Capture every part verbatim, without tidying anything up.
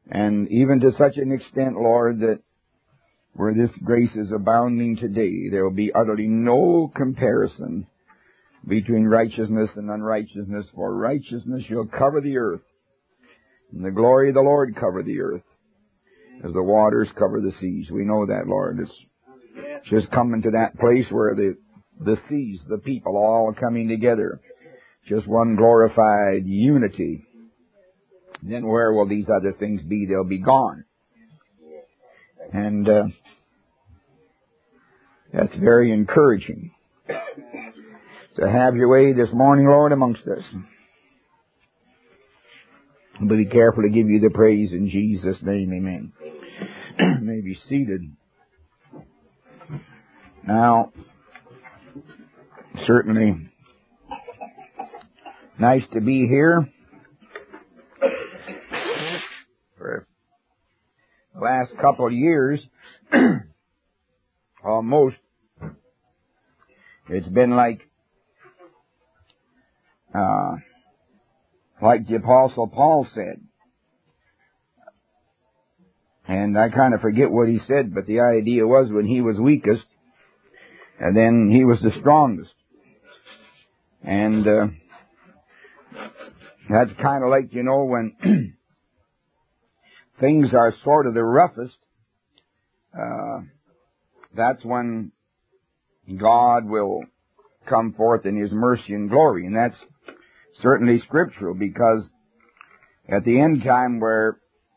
And even to such an extent, Lord, that where this grace is abounding today, there will be utterly no comparison between righteousness and unrighteousness. For righteousness shall cover the earth, and the glory of the Lord cover the earth, as the waters cover the seas. We know that, Lord. It's just coming to that place where the, the seas, the people, all coming together. Just one glorified unity. Then where will these other things be? They'll be gone. And uh, that's very encouraging to have your way this morning, Lord, amongst us. But be careful to give you the praise in Jesus' name, amen. May be seated. Now, certainly nice to be here. For the last couple of years, almost, it's been like, uh, like the Apostle Paul said. And I kind of forget what he said, but the idea was when he was weakest, and then he was the strongest. And uh, that's kind of like, you know, when things are sort of the roughest, uh, that's when God will come forth in His mercy and glory. And that's certainly scriptural, because at the end time where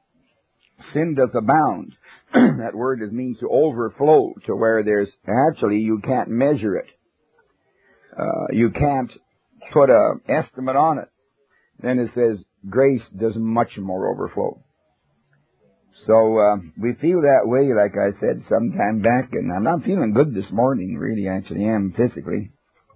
sin doth abound, that word is means to overflow, to where there's actually you can't measure it. Uh, you can't put a estimate on it. Then it says grace does much more overflow. So uh, we feel that way, like I said some time back, and I'm not feeling good this morning, really, actually am physically.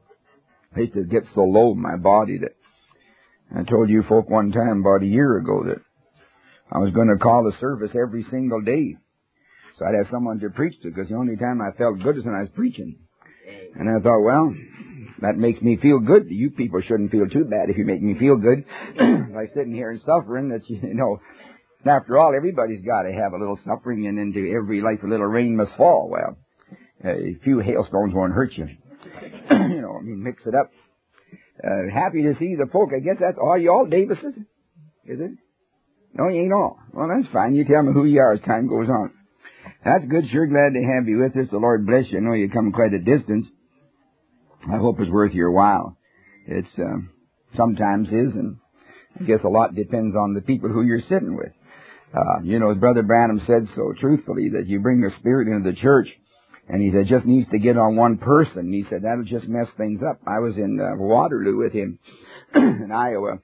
I used to get so low in my body that I told you folk one time about a year ago that I was going to call the service every single day. So I'd have someone to preach to, because the only time I felt good is when I was preaching. And I thought, well, that makes me feel good. You people shouldn't feel too bad if you make me feel good. By sitting here and suffering, that's, you know, after all, everybody's got to have a little suffering, and into every life a little rain must fall. Well, a few hailstones won't hurt you. You know, I mean, mix it up. Uh, happy to see the folk. I guess that's all you all Davises, is it? No, you ain't all. Well, that's fine. You tell me who you are as time goes on. That's good. Sure glad to have you with us. The Lord bless you. I know you come quite a distance. I hope it's worth your while. It's uh, sometimes is, and I guess a lot depends on the people who you're sitting with. Uh, you know, as Brother Branham said so truthfully, that you bring the Spirit into the church, and he said, just needs to get on one person. And he said, that'll just mess things up. I was in uh, Waterloo with him in Iowa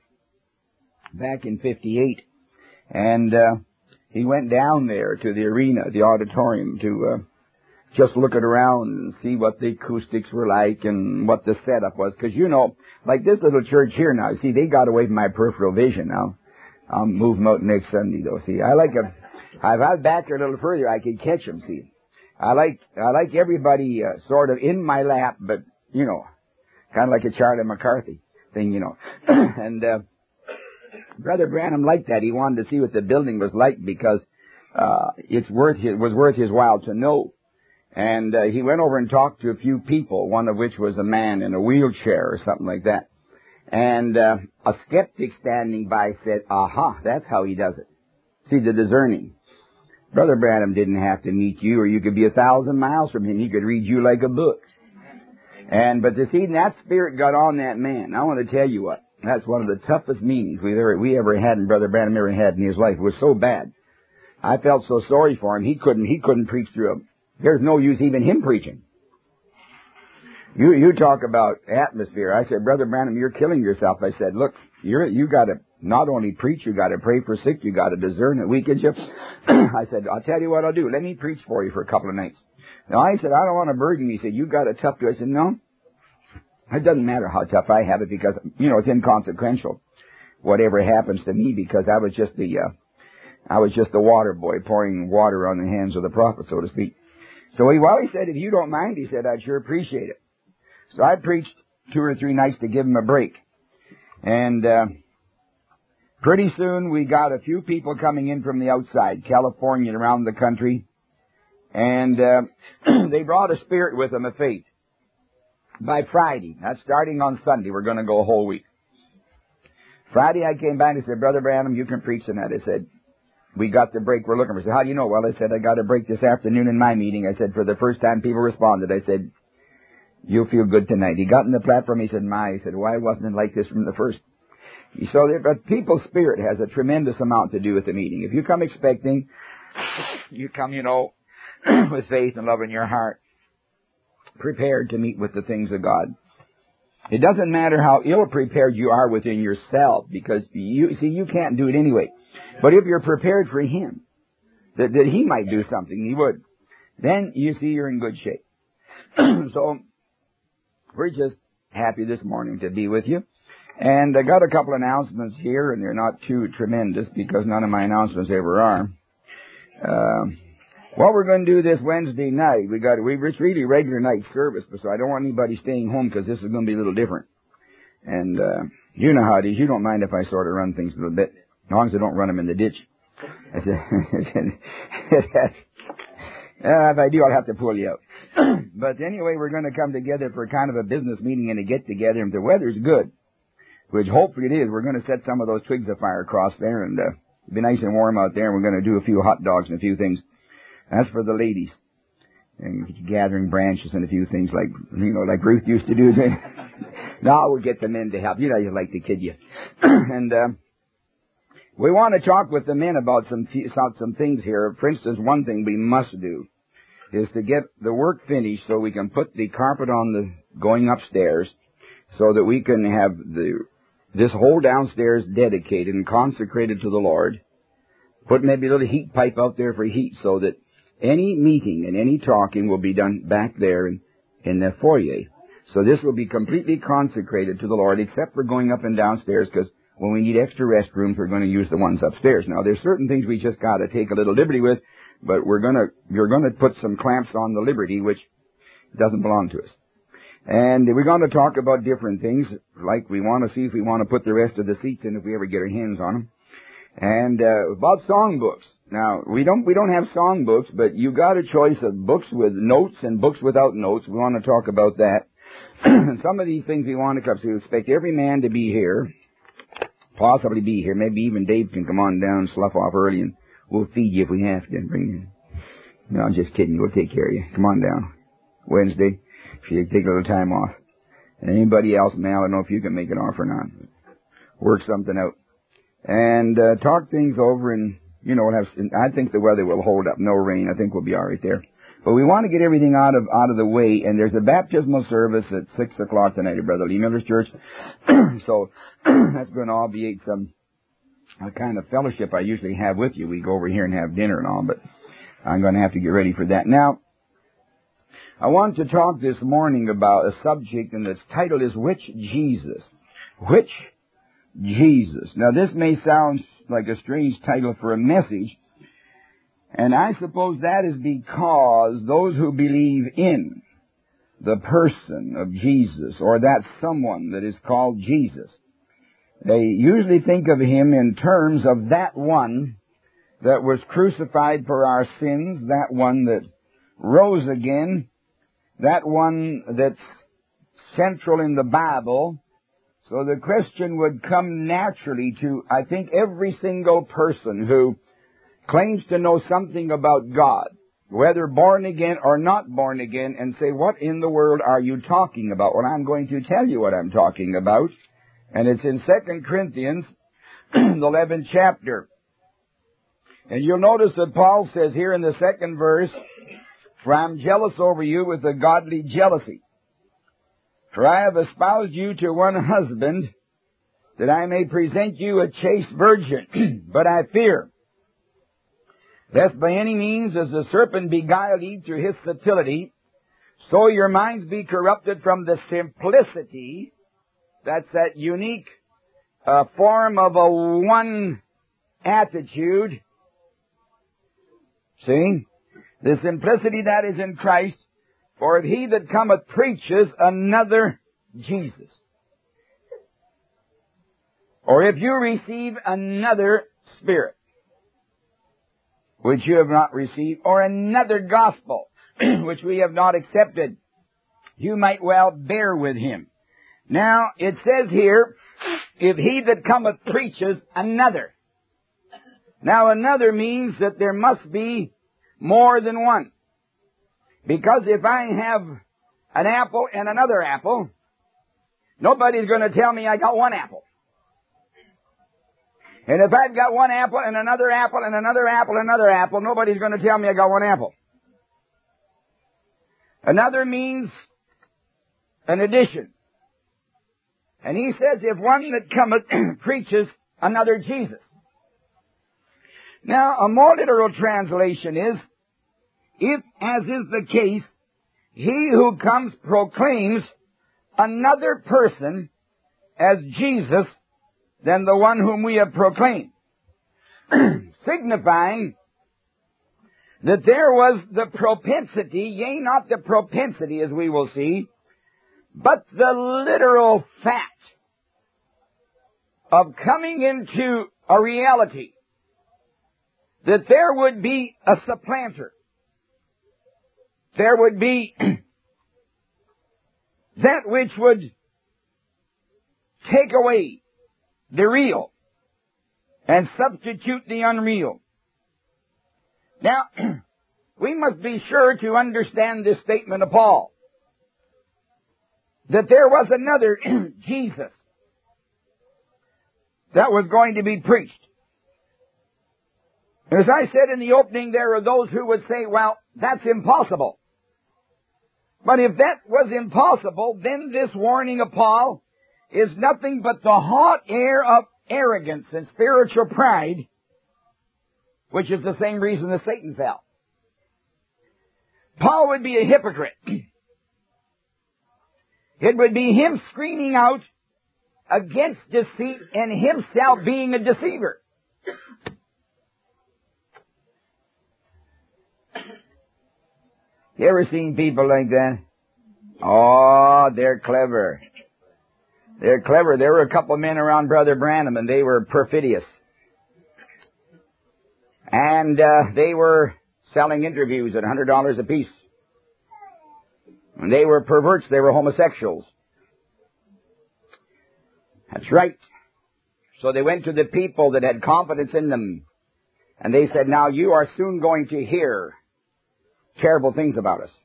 back in fifty-eight. And uh, he went down there to the arena, the auditorium, to uh, just look it around and see what the acoustics were like and what the setup was. Because, you know, like this little church here now, see, they got away from my peripheral vision now. I'll move them out next Sunday, though. See, I like a, if I was back there a little further, I could catch them, see. I like, I like everybody uh, sort of in my lap, but, you know, kind of like a Charlie McCarthy thing, you know. and uh, Brother Branham liked that. He wanted to see what the building was like, because uh, it's worth his, was worth his while to know. And uh, he went over and talked to a few people, one of which was a man in a wheelchair or something like that. And uh, a skeptic standing by said, aha, that's how he does it. See, the discerning. Brother Branham didn't have to meet you, or you could be a thousand miles from him. He could read you like a book. And but to see that spirit got on that man, I want to tell you what, that's one of the toughest meetings we ever, we ever had, and Brother Branham ever had in his life. It was so bad. I felt so sorry for him. He couldn't, he couldn't preach through him. There's no use even him preaching. You, you talk about atmosphere. I said, Brother Branham, you're killing yourself. I said, look, you're, you got to not only preach, you got to pray for sick, you got to discern it weakens you. I said, I'll tell you what I'll do. Let me preach for you for a couple of nights. Now, I said, I don't want to burden you. He said, you got it tough too. I said, no. It doesn't matter how tough I have it, because, you know, it's inconsequential, whatever happens to me, because I was just the, uh, I was just the water boy pouring water on the hands of the prophet, so to speak. So he, well, he said, if you don't mind, he said, I'd sure appreciate it. So I preached two or three nights to give him a break. And, uh, Pretty soon we got a few people coming in from the outside, California and around the country, and uh, they brought a spirit with them of faith. By Friday, that's starting on Sunday, we're going to go a whole week. Friday I came back and said, Brother Branham, you can preach tonight. I said, we got the break we're looking for. I said, how do you know? Well, I said, I got a break this afternoon in my meeting. I said, for the first time people responded. I said, you'll feel good tonight. He got in the platform. He said, my, he said, why wasn't it like this from the first? So, but people's spirit has a tremendous amount to do with the meeting. If you come expecting, you come, you know, with faith and love in your heart, prepared to meet with the things of God. It doesn't matter how ill-prepared you are within yourself, because you, see, you can't do it anyway. But if you're prepared for Him, that, that He might do something, He would, then you see you're in good shape. So, we're just happy this morning to be with you. And I got a couple announcements here, and they're not too tremendous because none of my announcements ever are. Uh, what we're going to do this Wednesday night, we got we it's really regular night service, but so I don't want anybody staying home because this is going to be a little different. And uh, you know how it is. You don't mind if I sort of run things a little bit, as long as I don't run them in the ditch. I said, uh, if I do, I'll have to pull you out. But anyway, we're going to come together for kind of a business meeting and a get-together. And if the weather's good, which hopefully it is, we're going to set some of those twigs of fire across there, and uh, it'll be nice and warm out there, and we're going to do a few hot dogs and a few things. That's for the ladies. And gathering branches and a few things like, you know, like Ruth used to do. Now we'll get the men to help. You know, you like to kid you. And uh, we want to talk with the men about some, about some things here. For instance, one thing we must do is to get the work finished so we can put the carpet on the going upstairs so that we can have the this whole downstairs dedicated and consecrated to the Lord. Put maybe a little heat pipe out there for heat so that any meeting and any talking will be done back there in, in the foyer. So this will be completely consecrated to the Lord, except for going up and downstairs, because when we need extra restrooms, we're going to use the ones upstairs. Now, there's certain things we just got to take a little liberty with, but we're going to, you're going to put some clamps on the liberty, which doesn't belong to us. And we're going to talk about different things, like we want to see if we want to put the rest of the seats in if we ever get our hands on them. And uh, about songbooks. Now, we don't we don't have songbooks, but you got a choice of books with notes and books without notes. We want to talk about that. Some of these things we want to cover. So we expect every man to be here, possibly be here. Maybe even Dave can come on down and slough off early, and we'll feed you if we have to. Bring you. No, I'm just kidding. We'll take care of you. Come on down. Wednesday, if you take a little time off. And anybody else, man, I don't know if you can make it off or not. Work something out. And uh, talk things over, and, you know, have, I think the weather will hold up. No rain. I think we'll be all right there. But we want to get everything out of out of the way, and there's a baptismal service at six o'clock tonight at Brother Lee Miller's church. So that's going to obviate some a kind of fellowship I usually have with you. We go over here and have dinner and all, but I'm going to have to get ready for that. Now, I want to talk this morning about a subject, and its title is Which Jesus? Which Jesus? Now, this may sound like a strange title for a message, and I suppose that is because those who believe in the person of Jesus, or that someone that is called Jesus, they usually think of Him in terms of that one that was crucified for our sins, that one that rose again, that one that's central in the Bible. So the question would come naturally to, I think, every single person who claims to know something about God, whether born again or not born again, and say, what in the world are you talking about? Well, I'm going to tell you what I'm talking about. And it's in Second Corinthians, the eleventh chapter. And you'll notice that Paul says here in the second verse, for I am jealous over you with a godly jealousy. For I have espoused you to one husband, that I may present you a chaste virgin. But I fear, lest by any means, as the serpent beguiled Eve through his subtlety, so your minds be corrupted from the simplicity, that's that unique uh, form of a one attitude. See? The simplicity that is in Christ. For if he that cometh preaches another Jesus. or if you receive another spirit, which you have not received, or another gospel, which we have not accepted, you might well bear with him. Now, it says here, if he that cometh preaches another. Now, another means that there must be more than one. Because if I have an apple and another apple, nobody's going to tell me I got one apple. And if I've got one apple and another apple and another apple and another apple, nobody's going to tell me I got one apple. Another means an addition. And he says, if one that cometh preaches another Jesus. Now, a more literal translation is, if, as is the case, he who comes proclaims another person as Jesus than the one whom we have proclaimed, signifying that there was the propensity, yea, not the propensity as we will see, but the literal fact of coming into a reality that there would be a supplanter. There would be that which would take away the real and substitute the unreal. Now, we must be sure to understand this statement of Paul, that there was another Jesus that was going to be preached. As I said in the opening, there are those who would say, well, that's impossible. But if that was impossible, then this warning of Paul is nothing but the hot air of arrogance and spiritual pride, which is the same reason that Satan fell. Paul would be a hypocrite. It would be him screaming out against deceit and himself being a deceiver. You ever seen people like that? Oh, they're clever. They're clever. There were a couple of men around Brother Branham, and they were perfidious. And uh, they were selling interviews at one hundred dollars apiece. And they were perverts. They were homosexuals. That's right. So they went to the people that had confidence in them, and they said, now you are soon going to hear terrible things about us.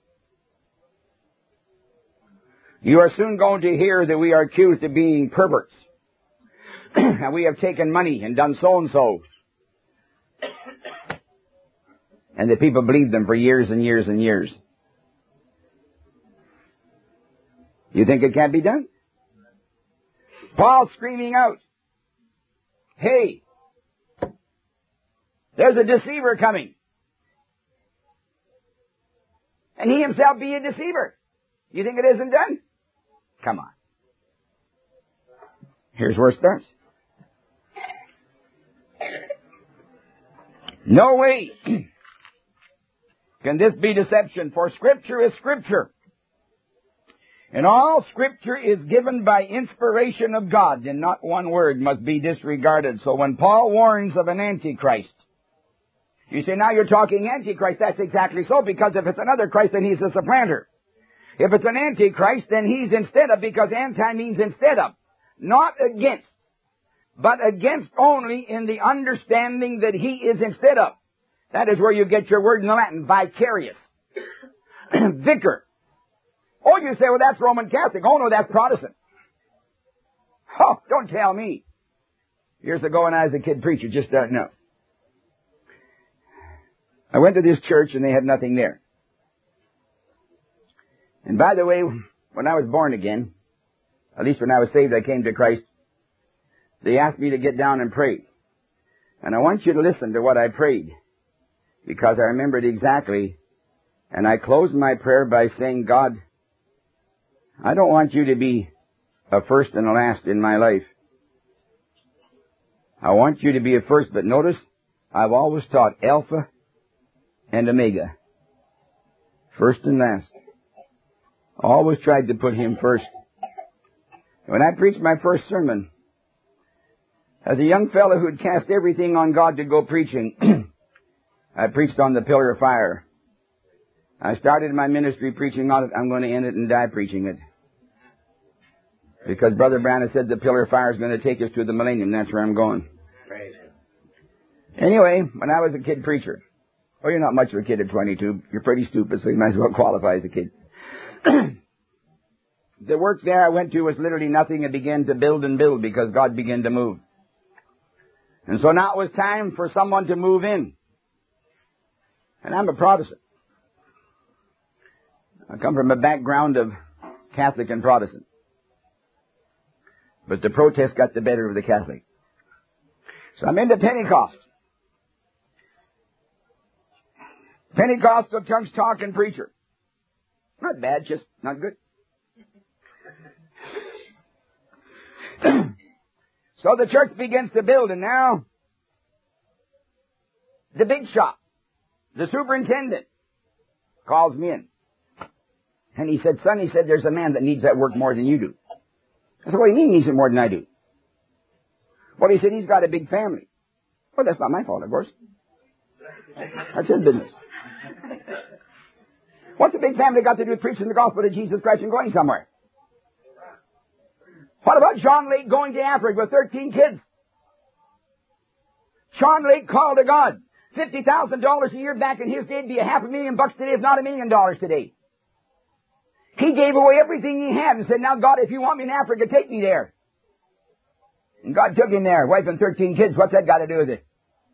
You are soon going to hear that we are accused of being perverts. And we have taken money and done so and so. And the people believed them for years and years and years. You think it can't be done? Paul screaming out, hey, there's a deceiver coming. And he himself be a deceiver. You think it isn't done? Come on. Here's where it starts. No way can this be deception, for Scripture is Scripture. And all Scripture is given by inspiration of God, and not one word must be disregarded. So when Paul warns of an Antichrist, you say, now you're talking Antichrist. That's exactly so, because if it's another Christ, then he's a supplanter. If it's an Antichrist, then he's instead of, because anti means instead of. Not against, but against only in the understanding that he is instead of. That is where you get your word in the Latin, vicarious. Vicar. Oh, you say, well, that's Roman Catholic. Oh, no, that's Protestant. Oh, don't tell me. Years ago when I was a kid preacher, just starting out, I went to this church and they had nothing there. And by the way, when I was born again, at least when I was saved, I came to Christ, they asked me to get down and pray. And I want you to listen to what I prayed, because I remembered exactly. And I closed my prayer by saying, God, I don't want you to be a first and a last in my life. I want you to be a first, but notice, I've always taught Alpha and Omega. First and last. Always tried to put him first. When I preached my first sermon, As a young fellow who'd cast everything on God to go preaching, I preached on the pillar of fire. I started my ministry preaching on it. I'm going to end it and die preaching it. Because Brother Branham said the pillar of fire is going to take us to the millennium. That's where I'm going. Anyway, when I was a kid preacher, well, you're not much of a kid at twenty-two. You're pretty stupid, so you might as well qualify as a kid. The work there I went to was literally nothing. It began to build and build because God began to move. And so now it was time for someone to move in. And I'm a Protestant. I come from a background of Catholic and Protestant. But the protest got the better of the Catholic. So I'm into Pentecost. Pentecostal tongues talking preacher. Not bad, just not good. So the church begins to build, and now the big shot, the superintendent, calls me in. And he said, son, he said, there's a man that needs that work more than you do. I said, what do you mean he needs it more than I do? Well, he said, he's got a big family. Well, that's not my fault, of course. That's his business. What's a big family got to do with preaching the gospel of Jesus Christ and going somewhere? What about John Lake going to Africa with thirteen kids? John Lake called to God. fifty thousand dollars a year back in his day would be a half a million bucks today, if not a million dollars today. He gave away everything he had and said, now God, if you want me in Africa, take me there. And God took him there, wife and thirteen kids. What's that got to do with it?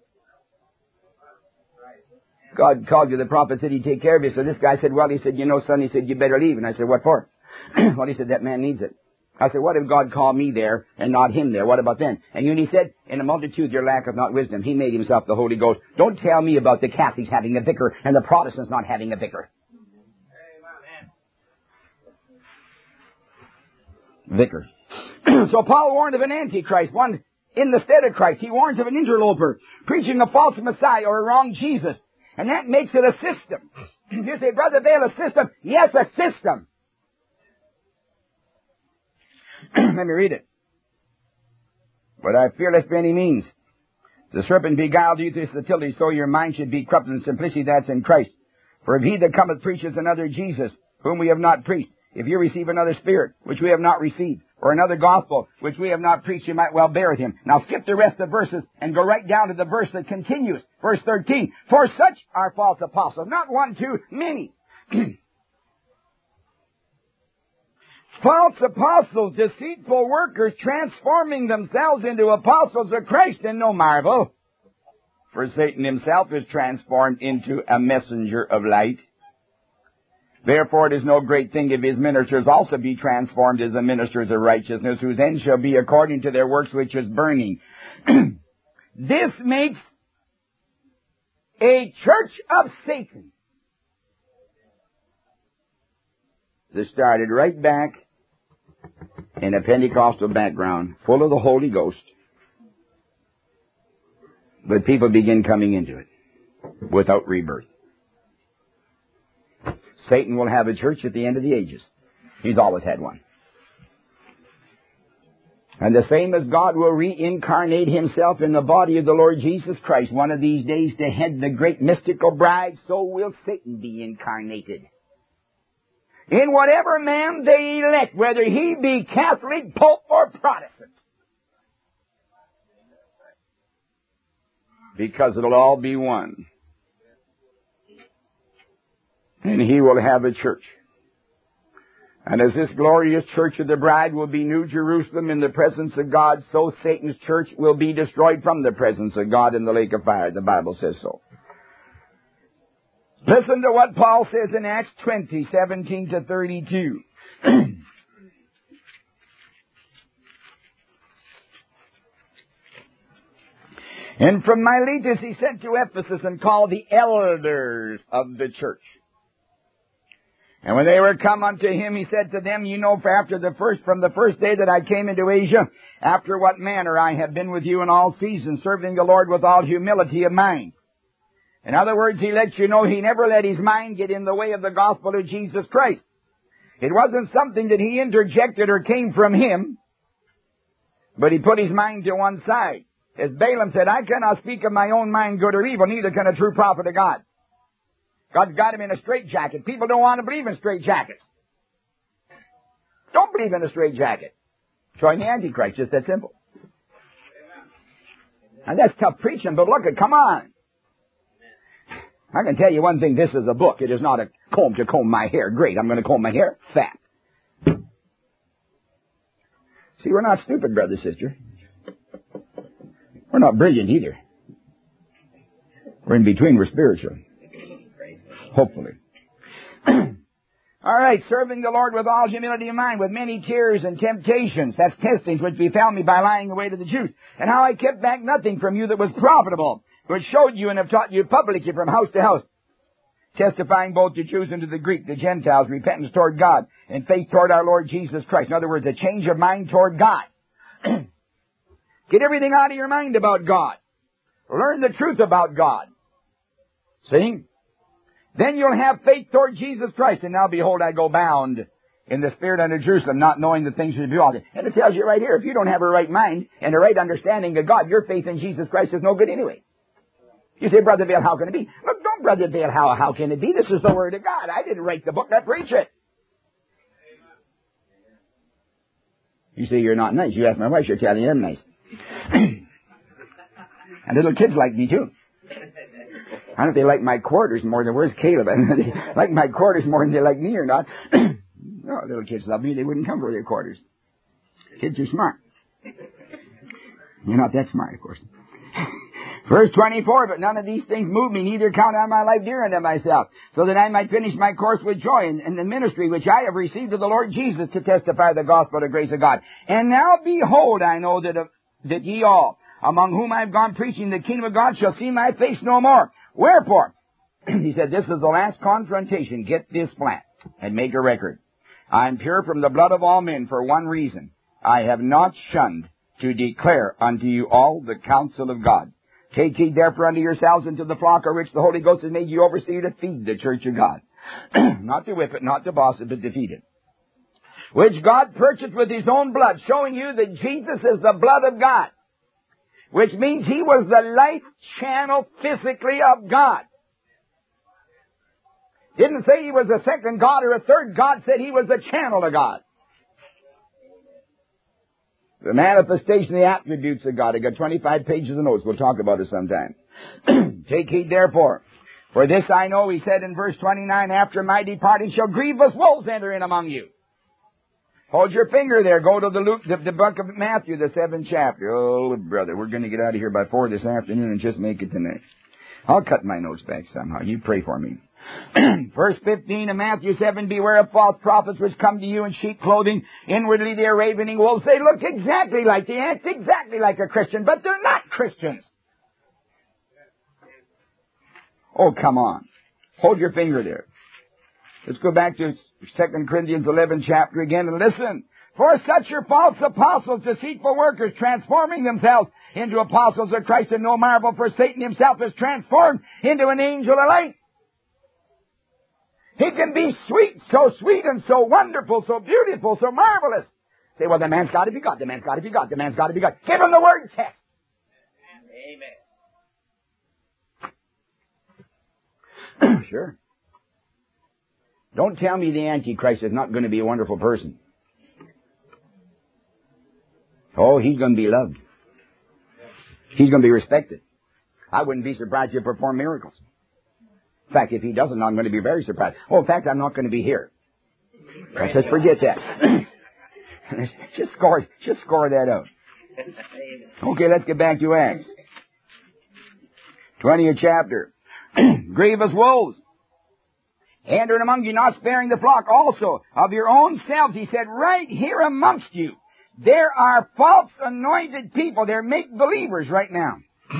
God called you. The prophet said he'd take care of you. So this guy said, well, he said, you know, son, he said, you better leave. And I said, what for? Well, he said, that man needs it. I said, what if God called me there and not him there? What about then? And you know, he said, in a multitude there lacketh not wisdom. He made himself the Holy Ghost. Don't tell me about the Catholics having a vicar and the Protestants not having a vicar. Vicar. So Paul warned of an antichrist, one in the stead of Christ. He warns of an interloper, preaching a false Messiah or a wrong Jesus. And that makes it a system. You say, Brother Vail, a system? Yes, a system. Let me read it. But I fear lest by any means the serpent beguiled you through subtlety, so your mind should be corrupted in simplicity that's in Christ. For if he that cometh preaches another Jesus, whom we have not preached, if you receive another spirit, which we have not received, or another gospel, which we have not preached, you might well bear with him. Now skip the rest of the verses and go right down to the verse that continues. Verse thirteen. For such are false apostles. Not one, two, many. False apostles, deceitful workers, transforming themselves into apostles of Christ, and no marvel. For Satan himself is transformed into a messenger of light. Therefore it is no great thing if his ministers also be transformed as the ministers of righteousness, whose end shall be according to their works which is burning. This makes a church of Satan. This started right back in a Pentecostal background, full of the Holy Ghost. But people begin coming into it without rebirth. Satan will have a church at the end of the ages. He's always had one. And the same as God will reincarnate himself in the body of the Lord Jesus Christ one of these days to head the great mystical bride, so will Satan be incarnated. In whatever man they elect, whether he be Catholic, Pope, or Protestant. Because it'll all be one. And he will have a church. And as this glorious church of the bride will be New Jerusalem in the presence of God, so Satan's church will be destroyed from the presence of God in the lake of fire. The Bible says so. Listen to what Paul says in Acts twenty, seventeen to thirty-two. And from Miletus he sent to Ephesus and called the elders of the church. And when they were come unto him, he said to them, you know, for after the first, from the first day that I came into Asia, after what manner I have been with you in all seasons, serving the Lord with all humility of mind. In other words, he lets you know he never let his mind get in the way of the gospel of Jesus Christ. It wasn't something that he interjected or came from him. But he put his mind to one side. As Balaam said, I cannot speak of my own mind, good or evil, neither can a true prophet of God. God's got him in a straitjacket. People don't want to believe in straitjackets. Don't believe in a straitjacket. Join the Antichrist, just that simple. And that's tough preaching, but look it, come on. I can tell you one thing, this is a book. It is not a comb to comb my hair. Great, I'm going to comb my hair. Fat. See, we're not stupid, brother, sister. We're not brilliant either. We're in between, we're spiritual. Hopefully. All right, serving the Lord with all humility of mind, with many tears and temptations. That's testings which befell me by lying away to the Jews. And how I kept back nothing from you that was profitable, which showed you and have taught you publicly from house to house, testifying both to Jews and to the Greek, the Gentiles, repentance toward God and faith toward our Lord Jesus Christ. In other words, a change of mind toward God. Get everything out of your mind about God. Learn the truth about God. See? Then you'll have faith toward Jesus Christ. And now behold, I go bound in the Spirit unto Jerusalem, not knowing the things which be all. And it tells you right here, if you don't have a right mind and a right understanding of God, your faith in Jesus Christ is no good anyway. You say, Brother Vail, how can it be? Look, don't, Brother Vail, how, how can it be? This is the Word of God. I didn't write the book, I preach it. You say you're not nice. You ask my wife, she'll tell you I'm nice. And little kids like me too. I don't know if they like my quarters more than, where's Caleb? They like my quarters more than they like me or not. No, little kids love me. They wouldn't come for their quarters. Kids are smart. You're not that smart, of course. Verse twenty-four, but none of these things move me, neither count I my life dear unto myself, so that I might finish my course with joy in, in the ministry which I have received of the Lord Jesus to testify the gospel of the grace of God. And now behold, I know that, uh, that ye all, among whom I have gone preaching the kingdom of God, shall see my face no more. Wherefore, he said, this is the last confrontation. Get this flat and make a record. I am pure from the blood of all men for one reason. I have not shunned to declare unto you all the counsel of God. Take heed therefore unto yourselves and to the flock of which the Holy Ghost has made you overseer to feed the church of God. Not to whip it, not to boss it, but to feed it. Which God purchased with his own blood, showing you that Jesus is the blood of God. Which means he was the life channel physically of God. Didn't say he was a second God or a third God, said he was the channel of God. The manifestation of the attributes of God. I got twenty-five pages of notes. We'll talk about it sometime. Take heed therefore. For this I know, he said in verse twenty-nine, after my departing shall grievous wolves enter in among you. Hold your finger there. Go to the, Luke, the, the book of Matthew, the seventh chapter. Oh, brother, we're going to get out of here by four this afternoon and just make it tonight. I'll cut my notes back somehow. You pray for me. Verse fifteen of Matthew seven, beware of false prophets which come to you in sheep clothing. Inwardly they are ravening wolves. They look exactly like, they act exactly like a Christian, but they're not Christians. Oh, come on. Hold your finger there. Let's go back to Second Corinthians eleven chapter again and listen. For such are false apostles, deceitful workers, transforming themselves into apostles of Christ, and no marvel, for Satan himself is transformed into an angel of light. He can be sweet, so sweet and so wonderful, so beautiful, so marvelous. Say, well, the man's got to be God, the man's got to be God, the man's got to be God. Give him the word test. Amen. Sure. Don't tell me the Antichrist is not going to be a wonderful person. Oh, he's going to be loved. He's going to be respected. I wouldn't be surprised if he performed miracles. In fact, if he doesn't, I'm going to be very surprised. Oh, in fact, I'm not going to be here. Let's just forget that. just score, just score that out. Okay, let's get back to Acts. twentieth chapter. Grievous wolves entering among you, not sparing the flock also of your own selves. He said, right here amongst you, there are false anointed people. They're make-believers right now.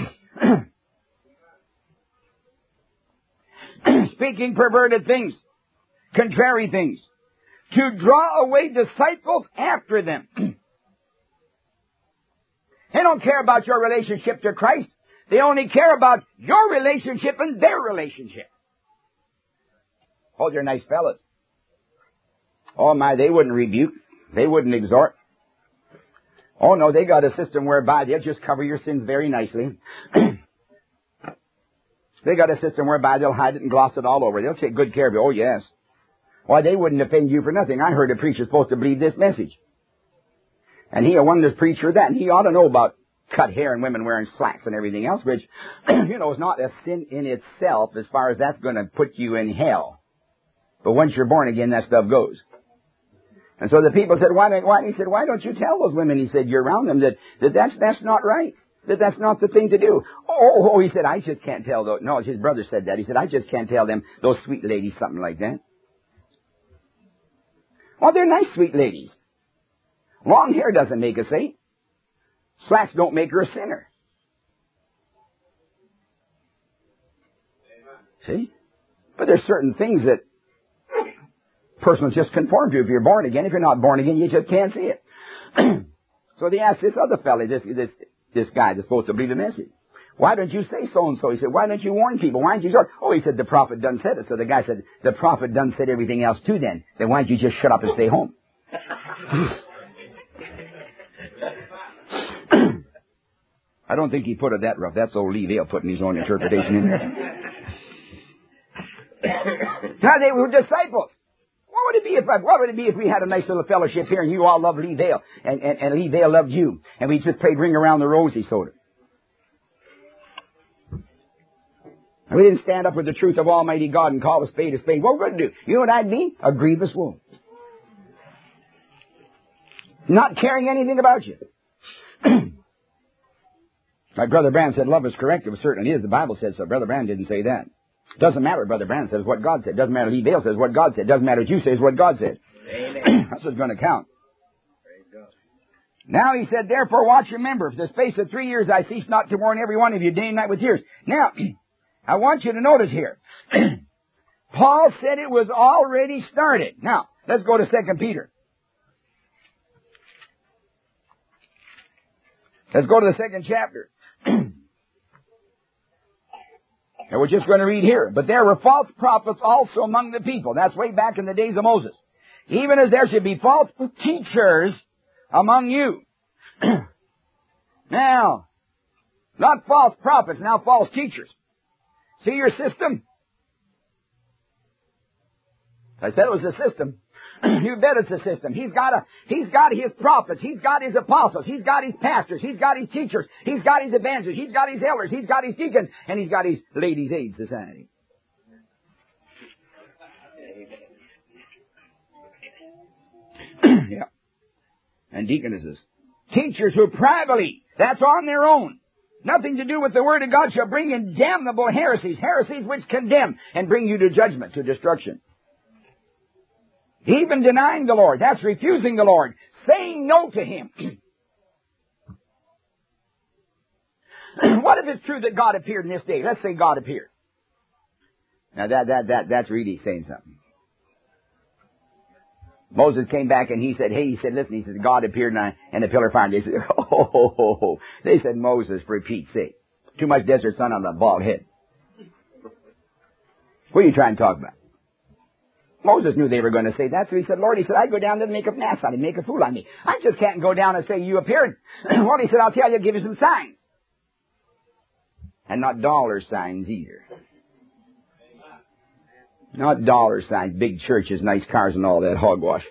Speaking perverted things, contrary things, to draw away disciples after them. They don't care about your relationship to Christ. They only care about your relationship and their relationship. Oh, they're nice fellas. Oh my, they wouldn't rebuke. They wouldn't exhort. Oh no, they got a system whereby they'll just cover your sins very nicely. They got a system whereby they'll hide it and gloss it all over. They'll take good care of you. Oh yes. Why, they wouldn't offend you for nothing. I heard a preacher supposed to believe this message. And he, a wondrous preacher that, and he ought to know about cut hair and women wearing slacks and everything else, which, you know, is not a sin in itself as far as that's going to put you in hell. But once you're born again, that stuff goes. And so the people said, why don't, why? He said, why don't you tell those women, he said, you're around them, that, that that's, that's not right. That that's not the thing to do. Oh, oh, he said, I just can't tell those. No, his brother said that. He said, I just can't tell them, those sweet ladies, something like that. Well, they're nice sweet ladies. Long hair doesn't make a saint. Slacks don't make her a sinner. See? But there's certain things that a person will just conform to if you're born again. If you're not born again, you just can't see it. So they asked this other fellow, this, this, this guy that's supposed to believe the message, why don't you say so-and-so? He said, why don't you warn people? Why don't you start? Oh, he said, the prophet done said it. So the guy said, the prophet done said everything else too then. Then why don't you just shut up and stay home? I don't think he put it that rough. That's old Lee Vale putting his own interpretation in there. Now they were disciples. What would it be if what would it be if we had a nice little fellowship here and you all loved Lee Vale and, and, and Lee Vale loved you and we just played Ring Around the Rosie soda? And we didn't stand up with the truth of Almighty God and call a spade a spade. What we're going to do? You know what I'd be? A grievous woman. Not caring anything about you. Like Brother Branham said, love is corrective. It certainly is. The Bible says so. Brother Branham didn't say that. Doesn't matter what Brother Branham says, what God said. Doesn't matter what Lee Vale says, what God said. Doesn't matter what you say, what God said. That's what's going to count. Now he said, therefore watch, remember, for the space of three years I cease not to warn every one of you day and night with tears. Now, I want you to notice here. Paul said it was already started. Now, let's go to Second Peter. Let's go to the second chapter. And we're just going to read here. But there were false prophets also among the people. That's way back in the days of Moses. Even as there should be false teachers among you. Now, not false prophets, now false teachers. See your system? I said it was a system. You bet it's a system. He's got a, he's got his prophets. He's got his apostles. He's got his pastors. He's got his teachers. He's got his evangelists. He's got his elders. He's got his deacons. And he's got his ladies' aid society. Yeah. And deaconesses. Teachers who privately, that's on their own. Nothing to do with the Word of God, shall bring in damnable heresies. Heresies which condemn and bring you to judgment, to destruction. Even denying the Lord. That's refusing the Lord. Saying no to Him. What if it's true that God appeared in this day? Let's say God appeared. Now that, that, that, that's really saying something. Moses came back and he said, hey, he said, listen, he said, God appeared in a, in a pillar of fire. And they said, oh, oh, oh, oh, oh. They said, Moses, for Pete's sake. Too much desert sun on a bald head. What are you trying to talk about? Moses knew they were going to say that, so he said, Lord, he said, I'd go down there and make a ass on him, make a fool on me. I just can't go down and say, you appeared. Well, he said, I'll tell you, I'll give you some signs. And not dollar signs either. Not dollar signs, big churches, nice cars and all that hogwash.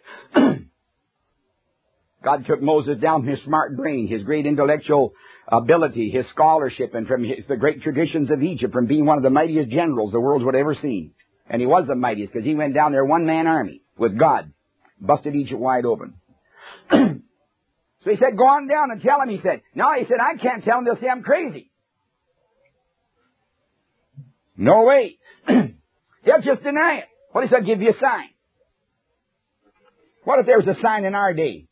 God took Moses down from his smart brain, his great intellectual ability, his scholarship, and from his, the great traditions of Egypt, from being one of the mightiest generals the world's would ever seen. And he was the mightiest because he went down there one-man army with God. Busted Egypt wide open. So he said, go on down and tell him, he said. No, he said, I can't tell him. They'll say I'm crazy. No way. They'll just deny it. What if I give you a sign? What if there was a sign in our day?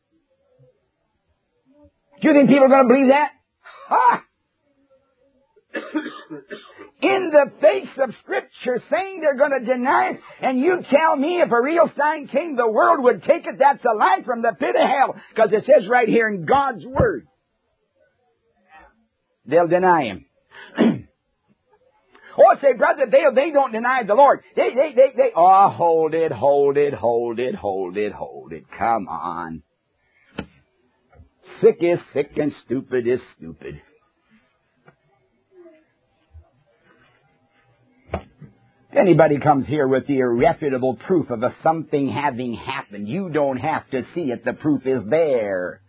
Do you think people are going to believe that? Ha! In the face of Scripture saying they're going to deny it, and you tell me if a real sign came, the world would take it, that's a lie from the pit of hell, because it says right here in God's Word. They'll deny Him. Oh, say, brother, they, they don't deny the Lord. They, they, they, they, oh, hold it, hold it, hold it, hold it, hold it. Come on. Sick is sick and stupid is stupid. If anybody comes here with the irrefutable proof of a something having happened, you don't have to see it. The proof is there.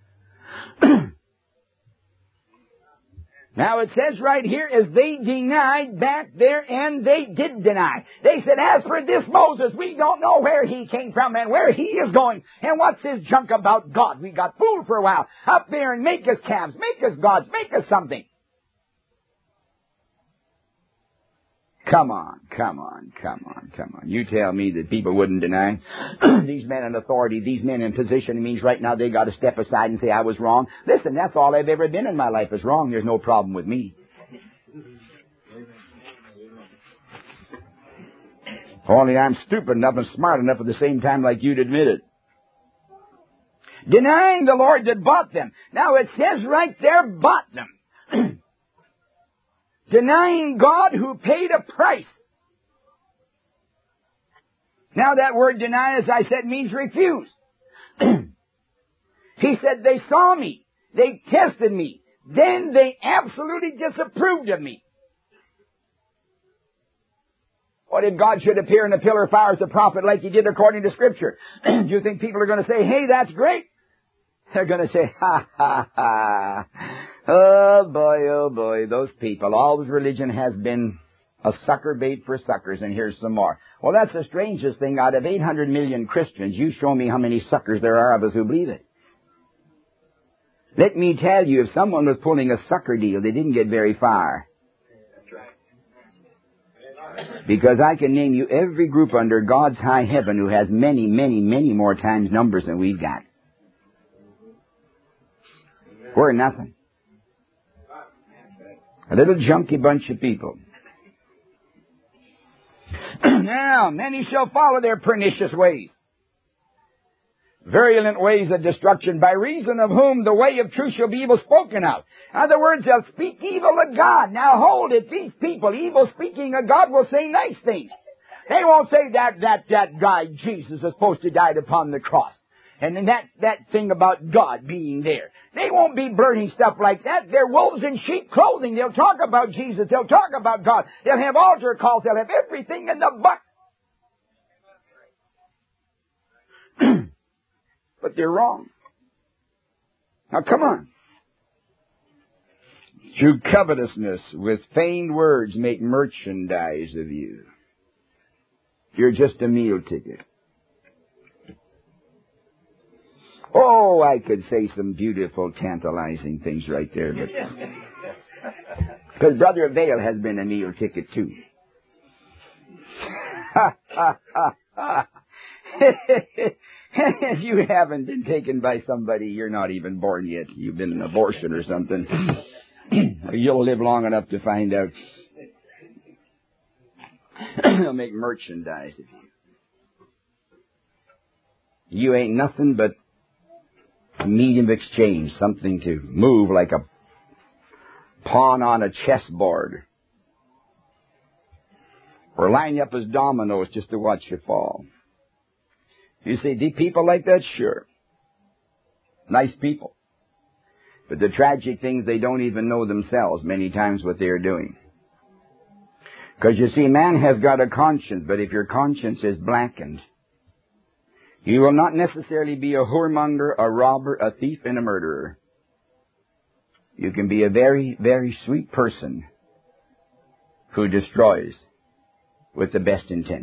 Now it says right here, as they denied back there, and they did deny. They said, as for this Moses, we don't know where he came from and where he is going. And what's his junk about God? We got fooled for a while. Up there and make us calves, make us gods, make us something. Come on, come on, come on, come on. You tell me that people wouldn't deny. These men in authority, these men in position, it means right now they got to step aside and say, I was wrong. Listen, that's all I've ever been in my life is wrong. There's no problem with me. Only I'm stupid enough and smart enough at the same time like you'd admit it. Denying the Lord that bought them. Now it says right there, bought them. Denying God who paid a price. Now that word deny, as I said, means refuse. He said, they saw me. They tested me. Then they absolutely disapproved of me. What if God should appear in a pillar of fire as a prophet like he did according to Scripture? Do you think people are going to say, hey, that's great? They're going to say, ha, ha, ha. Oh, boy, oh, boy, those people. All religion has been a sucker bait for suckers, and here's some more. Well, that's the strangest thing. Out of eight hundred million Christians, you show me how many suckers there are of us who believe it. Let me tell you, if someone was pulling a sucker deal, they didn't get very far. Because I can name you every group under God's high heaven who has many, many, many more times numbers than we've got. We're nothing. A little junky bunch of people. Now, many shall follow their pernicious ways. Virulent ways of destruction, by reason of whom the way of truth shall be evil spoken of. In other words, they'll speak evil of God. Now hold it, these people, evil speaking of God, will say nice things. They won't say that, that, that guy Jesus is supposed to die upon the cross. And then that, that thing about God being there. They won't be blurting stuff like that. They're wolves in sheep clothing. They'll talk about Jesus. They'll talk about God. They'll have altar calls. They'll have everything in the butt. But they're wrong. Now come on. Through covetousness, with feigned words, make merchandise of you. You're just a meal ticket. Oh, I could say some beautiful, tantalizing things right there, but because Brother Vail has been a meal ticket too. If you haven't been taken by somebody, you're not even born yet. You've been an abortion or something. You'll live long enough to find out. They'll make merchandise of you. You ain't nothing but a medium of exchange, something to move like a pawn on a chessboard. Or line you up as dominoes just to watch you fall. You say, do people like that? Sure. Nice people. But the tragic thing is they don't even know themselves many times what they're doing. Because you see, man has got a conscience, but if your conscience is blackened, you will not necessarily be a whoremonger, a robber, a thief, and a murderer. You can be a very, very sweet person who destroys with the best intent.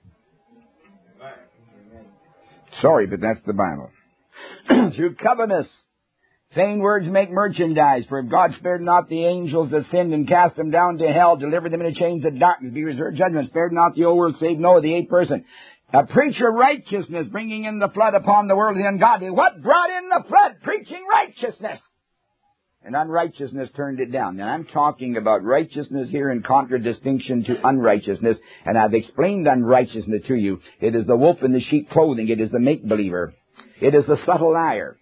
Sorry, but that's the Bible. Through covetousness, vain words make merchandise. For if God spared not the angels that sinned and cast them down to hell, delivered them into chains of darkness, be reserved judgment, spared not the old world, saved Noah, the eighth person. A preacher of righteousness, bringing in the flood upon the world of the ungodly. What brought in the flood? Preaching righteousness. And unrighteousness turned it down. And I'm talking about righteousness here in contradistinction to unrighteousness. And I've explained unrighteousness to you. It is the wolf in the sheep clothing. It is the make-believer. It is the subtle liar.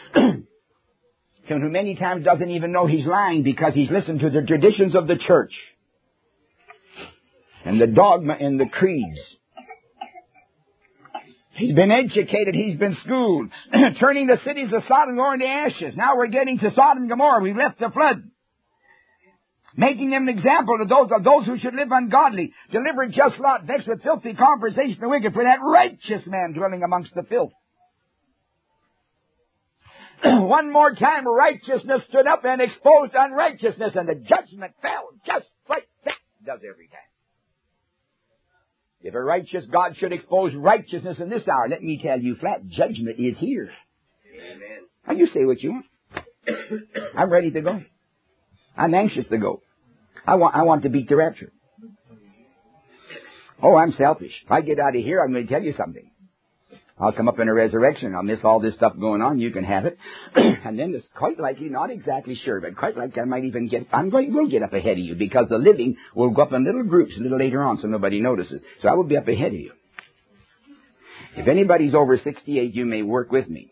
Who many times doesn't even know he's lying because he's listened to the traditions of the church. And the dogma and the creeds. He's been educated. He's been schooled. Turning the cities of Sodom and Gomorrah into ashes. Now we're getting to Sodom and Gomorrah. We left the flood. Making them an example to those of those who should live ungodly. Delivered just Lot, vexed with filthy conversation and wicked, for that righteous man dwelling amongst the filth. One more time, righteousness stood up and exposed unrighteousness, and the judgment fell just like that does every time. If a righteous God should expose righteousness in this hour, let me tell you flat, judgment is here. Amen. Now you say what you want. I'm ready to go. I'm anxious to go. I want, I want to beat the rapture. Oh, I'm selfish. If I get out of here, I'm going to tell you something. I'll come up in a resurrection. I'll miss all this stuff going on. You can have it. And then it's quite likely, not exactly sure, but quite likely I might even get, I'm going, we'll get up ahead of you because the living will go up in little groups a little later on so nobody notices. So I will be up ahead of you. If anybody's over sixty-eight, you may work with me.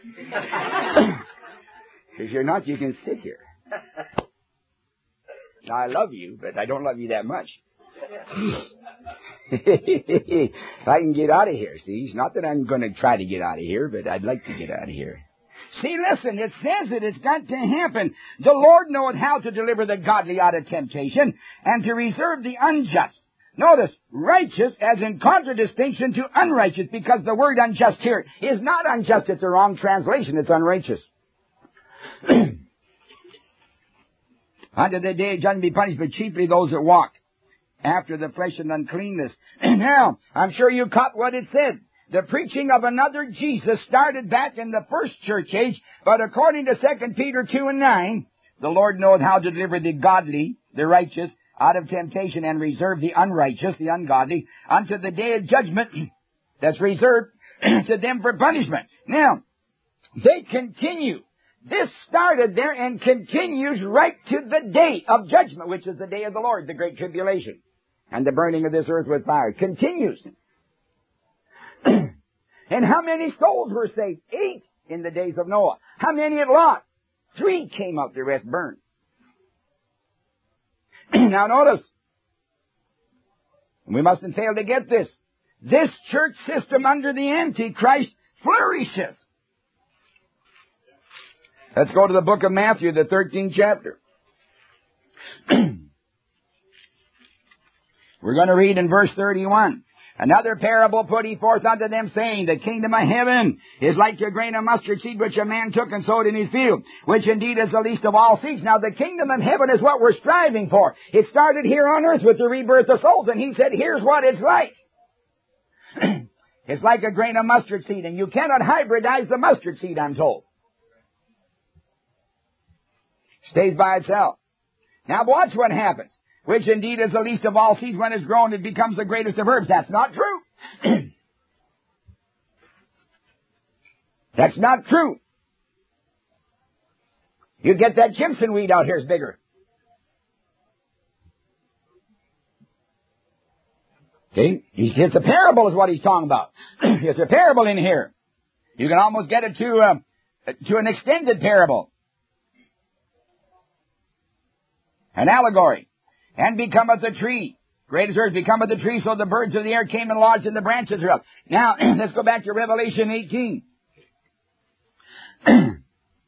If you're not, you can sit here. Now, I love you, but I don't love you that much. If I can get out of here, see, it's not that I'm going to try to get out of here, but I'd like to get out of here. See, listen, it says it, it's got to happen. The Lord knoweth how to deliver the godly out of temptation and to reserve the unjust. Notice, righteous as in contradistinction to unrighteous, because the word unjust here is not unjust, it's a wrong translation, it's unrighteous. Unto the day of judgment be punished, but chiefly those that walk after the flesh and uncleanness. Now, I'm sure you caught what it said. The preaching of another Jesus started back in the first church age, but according to Second Peter two and nine, the Lord knoweth how to deliver the godly, the righteous, out of temptation and reserve the unrighteous, the ungodly, unto the day of judgment that's reserved to them for punishment. Now, they continue. This started there and continues right to the day of judgment, which is the day of the Lord, the great tribulation, and the burning of this earth with fire. It continues. And how many souls were saved? Eight in the days of Noah. How many at Lot? Three came up, the rest burned. Now notice, we mustn't fail to get this. This church system under the Antichrist flourishes. Let's go to the book of Matthew, the thirteenth chapter. We're going to read in verse thirty-one. Another parable put he forth unto them, saying, the kingdom of heaven is like a grain of mustard seed which a man took and sowed in his field, which indeed is the least of all seeds. Now the kingdom of heaven is what we're striving for. It started here on earth with the rebirth of souls, and he said, here's what it's like. It's like a grain of mustard seed, and you cannot hybridize the mustard seed, I'm told. Stays by itself. Now watch what happens. Which indeed is the least of all seeds. When it's grown, it becomes the greatest of herbs. That's not true. That's not true. You get that Jimson weed out here is bigger. See? It's a parable is what he's talking about. It's a parable in here. You can almost get it to, uh, to an extended parable. An allegory. And becometh a tree. Great as earth becometh a tree, so the birds of the air came and lodged in the branches thereof. Now, let's go back to Revelation eighteen. And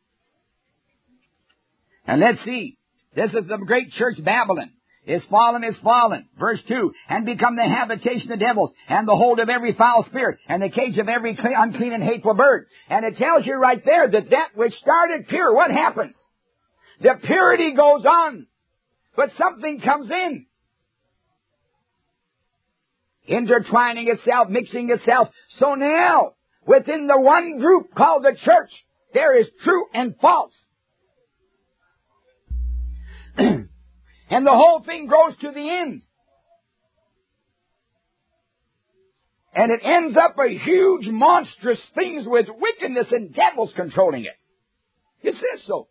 let's see. This is the great church Babylon. Is fallen, is fallen. Verse two. And become the habitation of devils, and the hold of every foul spirit, and the cage of every clean, unclean and hateful bird. And it tells you right there that that which started pure, what happens? The purity goes on. But something comes in. Intertwining itself, mixing itself. So now, within the one group called the church, there is true and false. And the whole thing grows to the end. And it ends up a huge, monstrous things with wickedness and devils controlling it. It says so.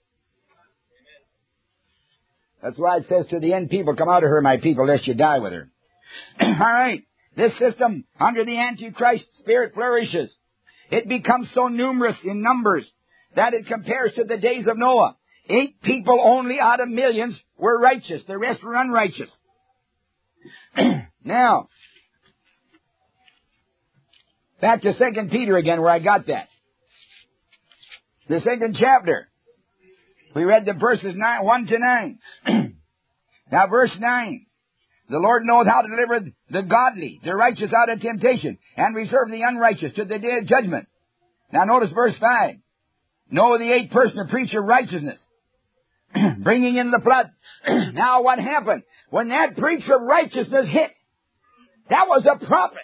That's why it says to the end people, come out of her, my people, lest you die with her. All right. This system under the Antichrist spirit flourishes. It becomes so numerous in numbers that it compares to the days of Noah. Eight people only out of millions were righteous. The rest were unrighteous. Now, Back to Second Peter again, where I got that. The second chapter. We read the verses nine, one to nine. Now verse nine. The Lord knows how to deliver the godly, the righteous out of temptation, and reserve the unrighteous to the day of judgment. Now notice verse five. Know the eighth person to preach of righteousness, bringing in the flood. Now what happened? When that preacher of righteousness hit, that was a prophet.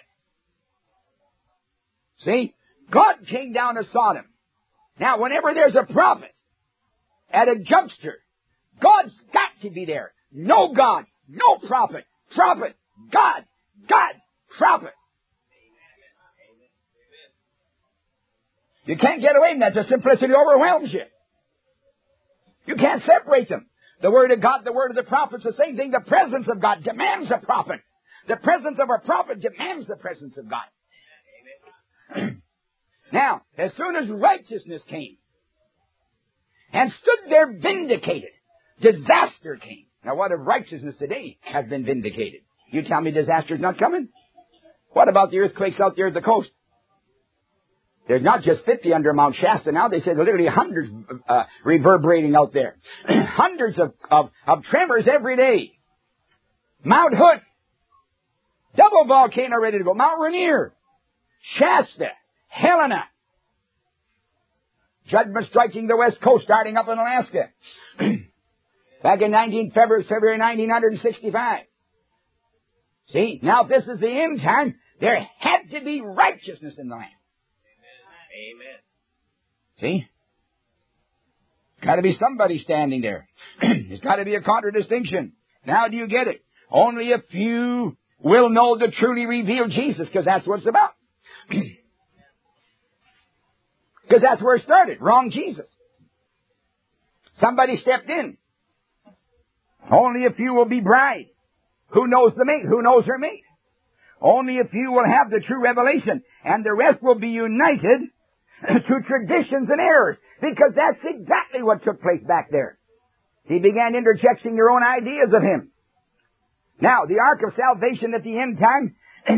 See? God came down to Sodom. Now whenever there's a prophet at a juncture, God's got to be there. No God, no prophet, prophet, God, God, prophet. You can't get away from that. The simplicity overwhelms you. You can't separate them. The Word of God, the Word of the prophet is the same thing. The presence of God demands a prophet. The presence of a prophet demands the presence of God. Now, as soon as righteousness came and stood there vindicated, disaster came. Now, what if righteousness today has been vindicated? You tell me disaster's not coming? What about the earthquakes out there at the coast? There's not just fifty under Mount Shasta now. They say there's literally hundreds uh, reverberating out there. Hundreds of, of, of tremors every day. Mount Hood. Double volcano ready to go. Mount Rainier. Shasta. Helena. Judgment striking the west coast, starting up in Alaska. Back in nineteen February, February nineteen sixty-five. See, now if this is the end time, there had to be righteousness in the land. Amen. See? Got to be somebody standing there. There's got to be a contradistinction. Now do you get it? Only a few will know the truly revealed Jesus, because that's what it's about. Because that's where it started. Wrong Jesus. Somebody stepped in. Only a few will be bride. Who knows the mate? Who knows her mate? Only a few will have the true revelation, and the rest will be united to traditions and errors, because that's exactly what took place back there. He began interjecting their own ideas of him. Now, the ark of salvation at the end time,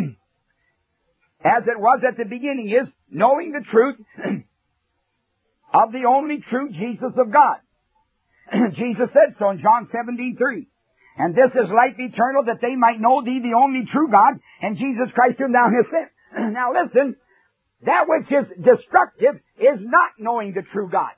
as it was at the beginning, is knowing the truth of the only true Jesus of God. Jesus said so in John seventeen three. And this is life eternal, that they might know thee, the only true God, and Jesus Christ whom thou hast sent. Now listen, that which is destructive is not knowing the true God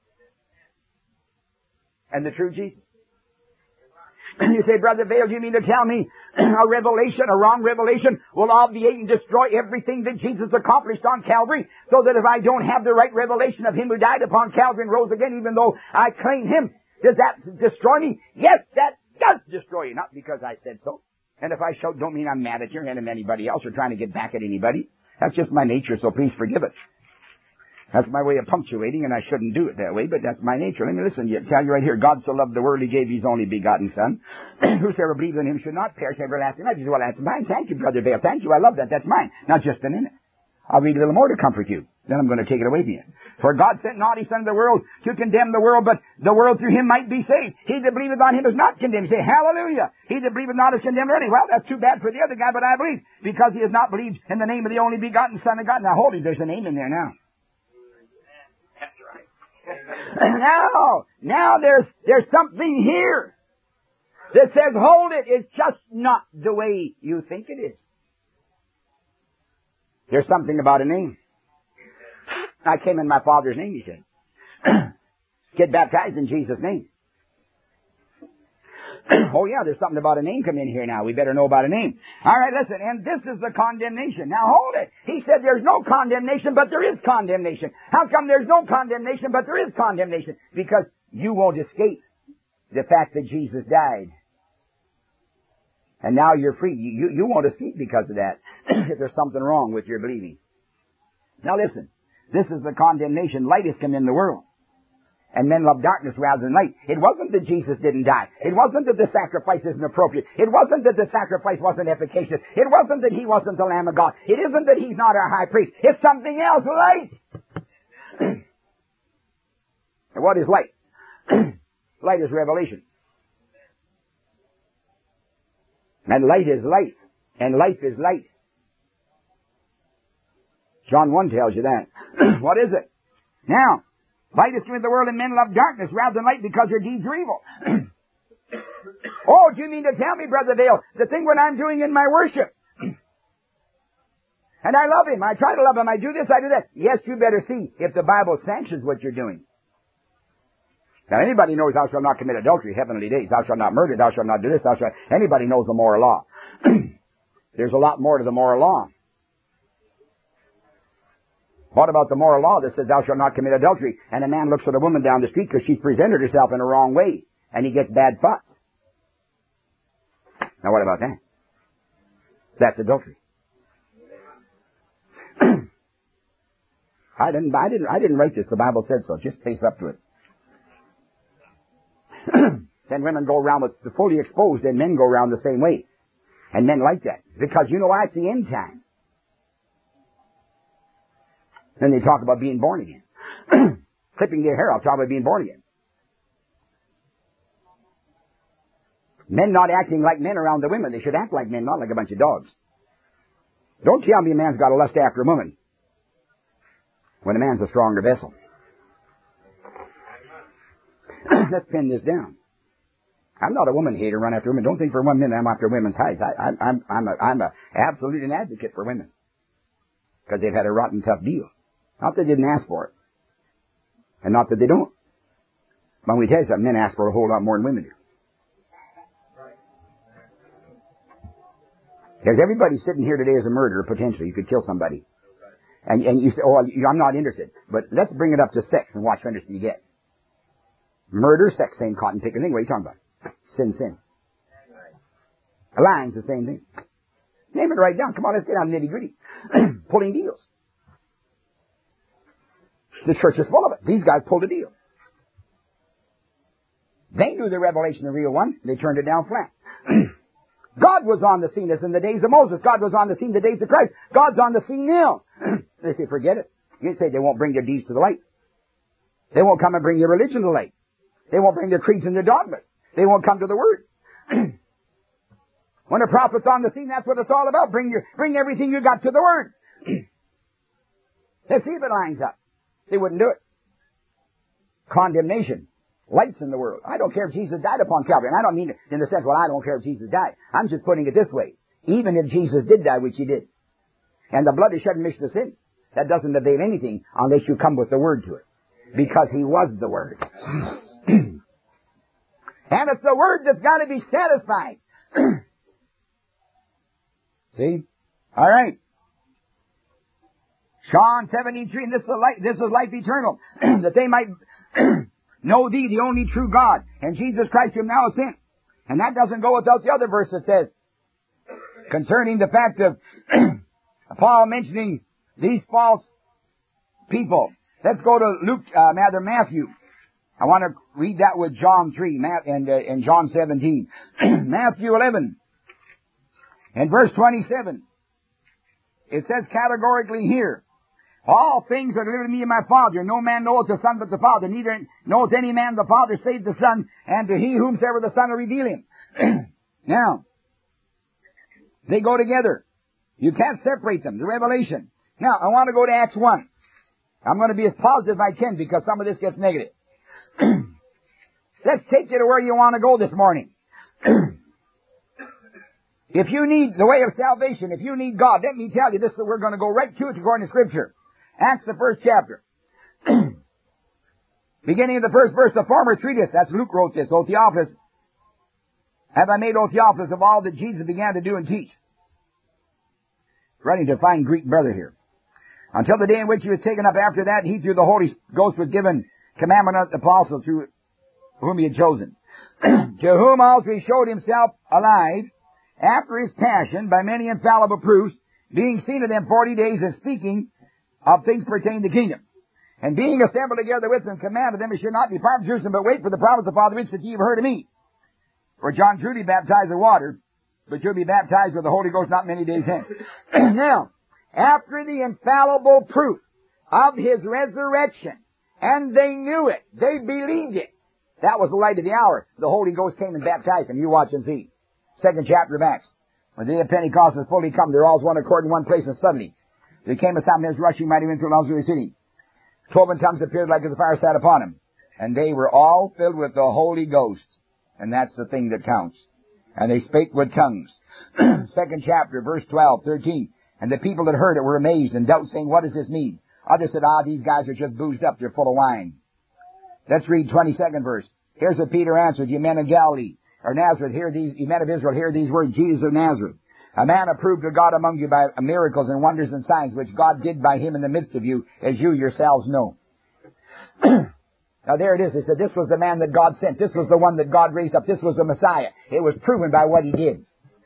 and the true Jesus. You say, Brother Vail, do you mean to tell me a revelation, a wrong revelation, will obviate and destroy everything that Jesus accomplished on Calvary, so that if I don't have the right revelation of Him who died upon Calvary and rose again, even though I claim Him, does that destroy me? Yes, that does destroy you, not because I said so. And if I shout, don't mean I'm mad at you and at anybody else or trying to get back at anybody. That's just my nature, so please forgive it. That's my way of punctuating, and I shouldn't do it that way, but that's my nature. Let me listen, you tell you right here, God so loved the world, He gave His only begotten Son. Whosoever believes in Him should not perish, everlasting life. You say, well, that's mine. Thank you, Brother Dale. Thank you. I love that. That's mine. Not just a minute. I'll read a little more to comfort you. Then I'm going to take it away from you. For God sent not His Son into the world to condemn the world, but the world through Him might be saved. He that believeth on Him is not condemned. You say, hallelujah. He that believeth not is condemned already. Well, that's too bad for the other guy, but I believe, because he has not believed in the name of the only begotten Son of God. Now, hold it. There's a name in there now. That's right. Now, now there's, there's something here that says, hold it. It's just not the way you think it is. There's something about a name. I came in my Father's name, He said. Get baptized in Jesus' name. Oh yeah, there's something about a name come in here now. We better know about a name. All right, listen, and this is the condemnation. Now hold it. He said there's no condemnation, but there is condemnation. How come there's no condemnation, but there is condemnation? Because you won't escape the fact that Jesus died. And now you're free. You, you, you won't escape because of that. If there's something wrong with your believing. Now listen. This is the condemnation. Light has come in the world. And men love darkness rather than light. It wasn't that Jesus didn't die. It wasn't that the sacrifice isn't appropriate. It wasn't that the sacrifice wasn't efficacious. It wasn't that He wasn't the Lamb of God. It isn't that He's not our high priest. It's something else. Light. And what is light? Light is revelation. And light is life. And life is light. John one tells you that. What is it? Now, light is come into the world and men love darkness rather than light because their deeds are evil. Oh, do you mean to tell me, Brother Dale, the thing what I'm doing in my worship, and I love Him, I try to love Him, I do this, I do that. Yes, you better see if the Bible sanctions what you're doing. Now, anybody knows thou shalt not commit adultery, heavenly days. Thou shalt not murder, thou shalt not do this, thou shalt... Anybody knows the moral law. There's a lot more to the moral law. What about the moral law that says thou shalt not commit adultery, and a man looks at a woman down the street because she's presented herself in a wrong way, and he gets bad fuss? Now, what about that? That's adultery. I didn't, I didn't, I didn't write this. The Bible said so. Just face up to it. Then women go around with the fully exposed, and men go around the same way. And men like that. Because you know why? It's the end time. Then they talk about being born again. Clipping their hair off, talk about being born again. Men not acting like men around the women. They should act like men, not like a bunch of dogs. Don't tell me a man's got a lust after a woman when a man's a stronger vessel. Let's pin this down. I'm not a woman hater, run after women. Don't think for one minute I'm after women's hides. I, I, I'm, I'm, a, I'm a absolute an advocate for women because they've had a rotten tough deal. Not that they didn't ask for it, and not that they don't. But when we tell you something, men ask for a whole lot more than women do. There's everybody sitting here today as a murderer, potentially. You could kill somebody. And, and you say, oh, I'm not interested. But let's bring it up to sex and watch how interested you get. Murder, sex, same cotton picking thing. What are you talking about? Sin, sin. Lying's the same thing. Name it right down. Come on, let's get down to nitty gritty. Pulling deals. The church is full of it. These guys pulled a deal. They knew the revelation, the real one. They turned it down flat. God was on the scene as in the days of Moses. God was on the scene the days of Christ. God's on the scene now. They say, forget it. You say they won't bring their deeds to the light. They won't come and bring their religion to the light. They won't bring their creeds and their dogmas. They won't come to the Word. When a prophet's on the scene, that's what it's all about. Bring your, bring everything you got to the Word. Let's see if it lines up. They wouldn't do it. Condemnation. Lights in the world. I don't care if Jesus died upon Calvary. And I don't mean it in the sense, well, I don't care if Jesus died. I'm just putting it this way. Even if Jesus did die, which He did, and the blood is shed and remission of sins, that doesn't avail anything unless you come with the Word to it. Because He was the Word. And it's the Word that's got to be satisfied. See? All right. John seventeen three, and this is life, this is life eternal, that they might know Thee, the only true God, and Jesus Christ whom Thou hast sent. And that doesn't go without the other verse that says, concerning the fact of Paul mentioning these false people. Let's go to Luke, uh, rather Matthew. I want to read that with John three and, uh, and John seventeen. Matthew eleven and verse twenty-seven. It says categorically here, all things are delivered to me of my Father. No man knoweth the Son but the Father. Neither knoweth any man the Father save the Son, and to he whomsoever the Son will reveal Him. Now, they go together. You can't separate them. The revelation. Now, I want to go to Acts one. I'm going to be as positive as I can because some of this gets negative. Let's take you to where you want to go this morning. If you need the way of salvation, if you need God, let me tell you this, so we're going to go right to it according to Scripture. Acts, the first chapter. Beginning of the first verse, the former treatise, that's Luke wrote this, O Theophilus, have I made, O Theophilus, of all that Jesus began to do and teach. Writing to a fine Greek brother here. Until the day in which He was taken up, after that, He through the Holy Ghost was given commandment of the apostle through whom He had chosen. To whom also He showed Himself alive after His passion by many infallible proofs, being seen of them forty days and speaking of things pertaining to the kingdom. And being assembled together with them, commanded them, He should not depart from Jerusalem, but wait for the promise of the Father, which that ye have heard of me. For John truly baptized with water, but you'll be baptized with the Holy Ghost not many days hence. Now, after the infallible proof of His resurrection, and they knew it, they believed it. That was the light of the hour. The Holy Ghost came and baptized them. You watch and see. Second chapter of Acts. When the day of Pentecost is fully come, they're all one accord in one place, and suddenly There came a sound as rushing mighty wind through the house of the city. Cloven tongues appeared like as a fire sat upon him. And they were all filled with the Holy Ghost. And that's the thing that counts. And they spake with tongues. Second chapter, verse twelve, thirteen. And the people that heard it were amazed and doubt, saying, what does this mean? Others said, ah, these guys are just boozed up. They're full of wine. Let's read twenty-second verse. Here's what Peter answered, ye men of Galilee, or Nazareth, hear these, ye men of Israel, hear these words, Jesus of Nazareth, a man approved of God among you by miracles and wonders and signs, which God did by him in the midst of you, as you yourselves know. Now there it is. They said this was the man that God sent. This was the one that God raised up. This was the Messiah. It was proven by what he did.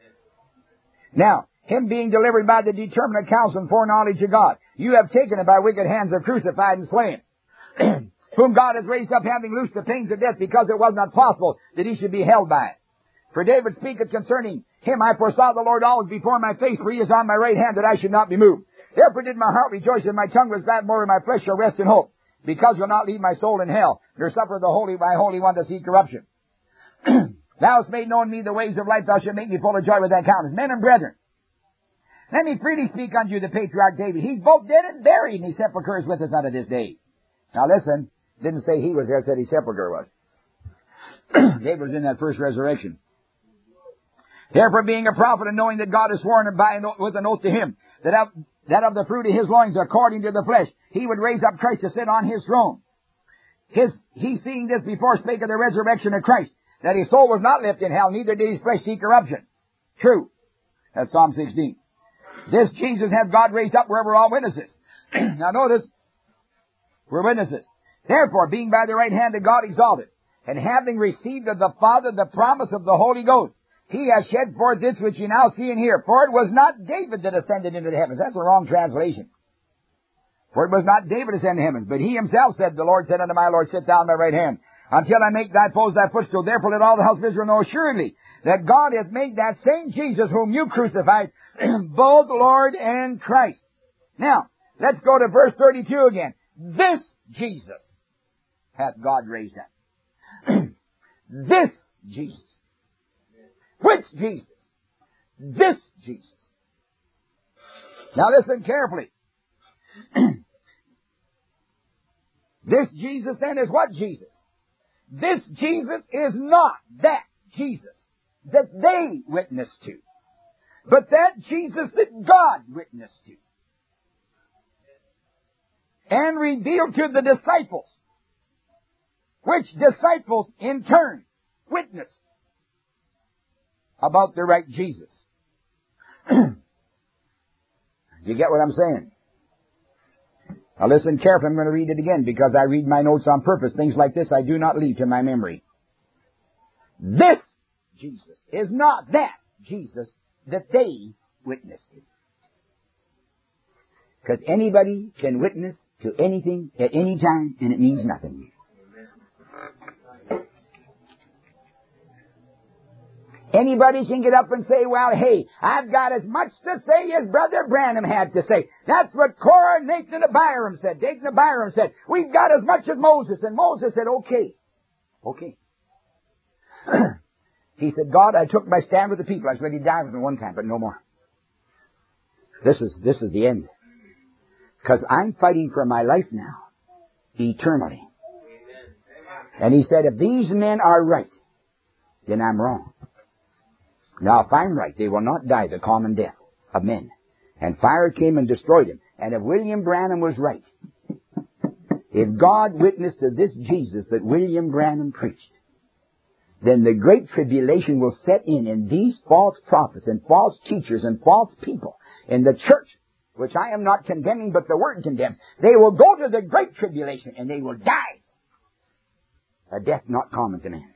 Now, him being delivered by the determinate counsel and foreknowledge of God, you have taken it by wicked hands and crucified and slain, whom God has raised up, having loosed the pains of death, because it was not possible that he should be held by it. For David speaketh concerning him, I foresaw the Lord always before my face, for he is on my right hand, that I should not be moved. Therefore did my heart rejoice, and my tongue was glad, more, and my flesh shall rest in hope, because you'll not leave my soul in hell, nor suffer the holy, my holy one to see corruption. Thou hast made known me the ways of life, thou shalt make me full of joy with thy countenance. Men and brethren, let me freely speak unto you the patriarch David. He's both dead and buried, and his sepulchre is with us unto this day. Now listen, didn't say he was there, said his sepulchre was. David was in that first resurrection. Therefore, being a prophet and knowing that God has sworn by an oath, with an oath to him, that of, that of the fruit of his loins, according to the flesh, he would raise up Christ to sit on his throne. His, he seeing this before spake of the resurrection of Christ, that his soul was not left in hell, neither did his flesh see corruption. True. That's Psalm sixteen. This Jesus hath God raised up, wherever all witnesses. Now notice, we're witnesses. Therefore, being by the right hand of God exalted, and having received of the Father the promise of the Holy Ghost, he has shed forth this which you now see and hear. For it was not David that ascended into the heavens. That's a wrong translation. For it was not David ascended to heavens, but he himself said, the Lord said unto my Lord, sit down on my right hand, until I make thy foes thy footstool. Therefore let all the house of Israel know assuredly that God hath made that same Jesus whom you crucified, both Lord and Christ. Now, let's go to verse thirty-two again. This Jesus hath God raised up. This Jesus. Which Jesus? This Jesus. Now listen carefully. This Jesus then is what Jesus? This Jesus is not that Jesus that they witnessed to, but that Jesus that God witnessed to and revealed to the disciples, which disciples in turn witnessed about the right Jesus. You get what I'm saying? Now listen carefully. I'm going to read it again because I read my notes on purpose. Things like this I do not leave to my memory. This Jesus is not that Jesus that they witnessed to. Because anybody can witness to anything at any time and it means nothing. Anybody can get up and say, well, hey, I've got as much to say as Brother Branham had to say. That's what Korah, Nathan, and Abiram said. Nathan and Abiram said, we've got as much as Moses. And Moses said, okay. Okay. He said, God, I took my stand with the people. I was ready to die with them one time, but no more. This is, this is the end. Because I'm fighting for my life now. Eternally. And he said, if these men are right, then I'm wrong. Now, if I'm right, they will not die the common death of men. And fire came and destroyed him. And if William Branham was right, if God witnessed to this Jesus that William Branham preached, then the great tribulation will set in in these false prophets and false teachers and false people in the church, which I am not condemning, but the word condemned. They will go to the great tribulation and they will die a death not common to man.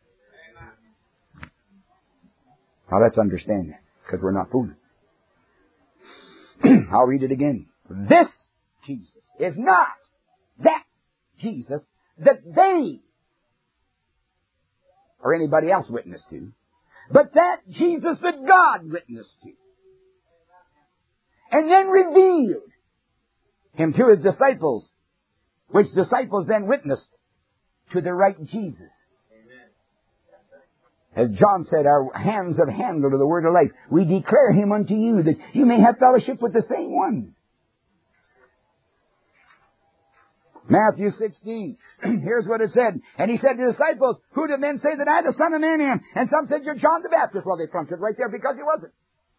Now let's understand that, because we're not fooling. I'll read it again. This Jesus is not that Jesus that they or anybody else witnessed to, but that Jesus that God witnessed to. And then revealed him to his disciples, which disciples then witnessed to the right Jesus. As John said, our hands have handled of the word of life. We declare him unto you that you may have fellowship with the same one. Matthew sixteen. Here's what it said. And he said to the disciples, who did men say that I, the Son of Man, am? And some said, you're John the Baptist. Well, they flunked it right there because he wasn't.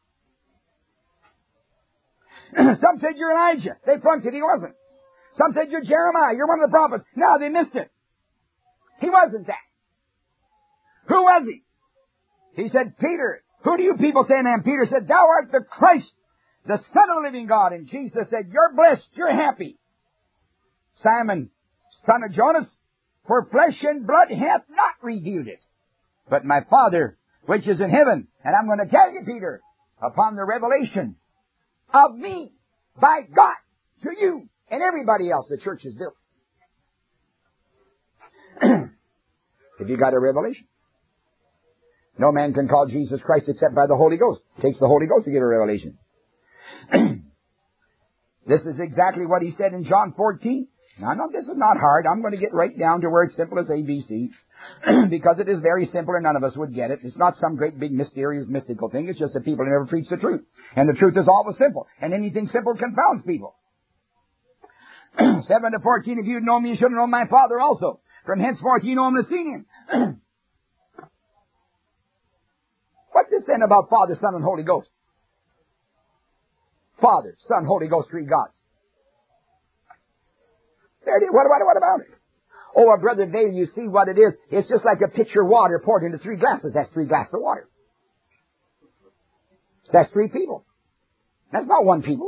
Some said, you're Elijah. They flunked it. He wasn't. Some said, you're Jeremiah. You're one of the prophets. No, they missed it. He wasn't that. Who was he? He said, Peter, who do you people say I am? Peter said, thou art the Christ, the Son of the living God. And Jesus said, you're blessed. You're happy. Simon, son of Jonas, for flesh and blood hath not revealed it, but my Father which is in heaven. And I'm going to tell you, Peter, upon the revelation of me by God to you and everybody else the church is built. Have you got a revelation? No man can call Jesus Christ except by the Holy Ghost. It takes the Holy Ghost to give a revelation. This is exactly what he said in John fourteen. Now, no, this is not hard. I'm going to get right down to where it's simple as A B C, because it is very simple and none of us would get it. It's not some great big mysterious mystical thing. It's just that people never preach the truth. And the truth is always simple. And anything simple confounds people. seven to fourteen, if you'd known me, you should have known my Father also. From henceforth you know him and have seen him. What's this then about Father, Son, and Holy Ghost? Father, Son, Holy Ghost, three gods. There it is. What about it? What about it? Oh, well, Brother Dale, you see what it is. It's just like a pitcher of water poured into three glasses. That's three glasses of water. That's three people. That's not one people.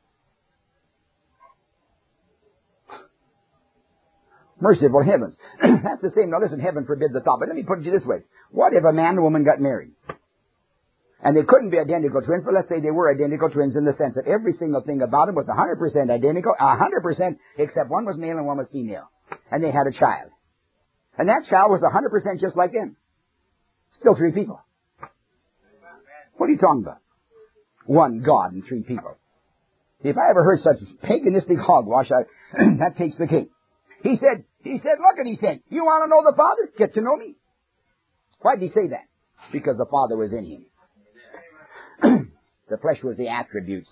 Merciful heavens. That's the same. Now listen, heaven forbid the thought. But let me put it this way. What if a man and a woman got married? And they couldn't be identical twins, but let's say they were identical twins in the sense that every single thing about them was one hundred percent identical, one hundred percent except one was male and one was female. And they had a child. And that child was one hundred percent just like them. Still three people. What are you talking about? One God and three people. If I ever heard such paganistic hogwash, I, that takes the cake. He said, he said, look, and he said, you want to know the Father? Get to know me. Why did he say that? Because the Father was in him. The flesh was the attributes.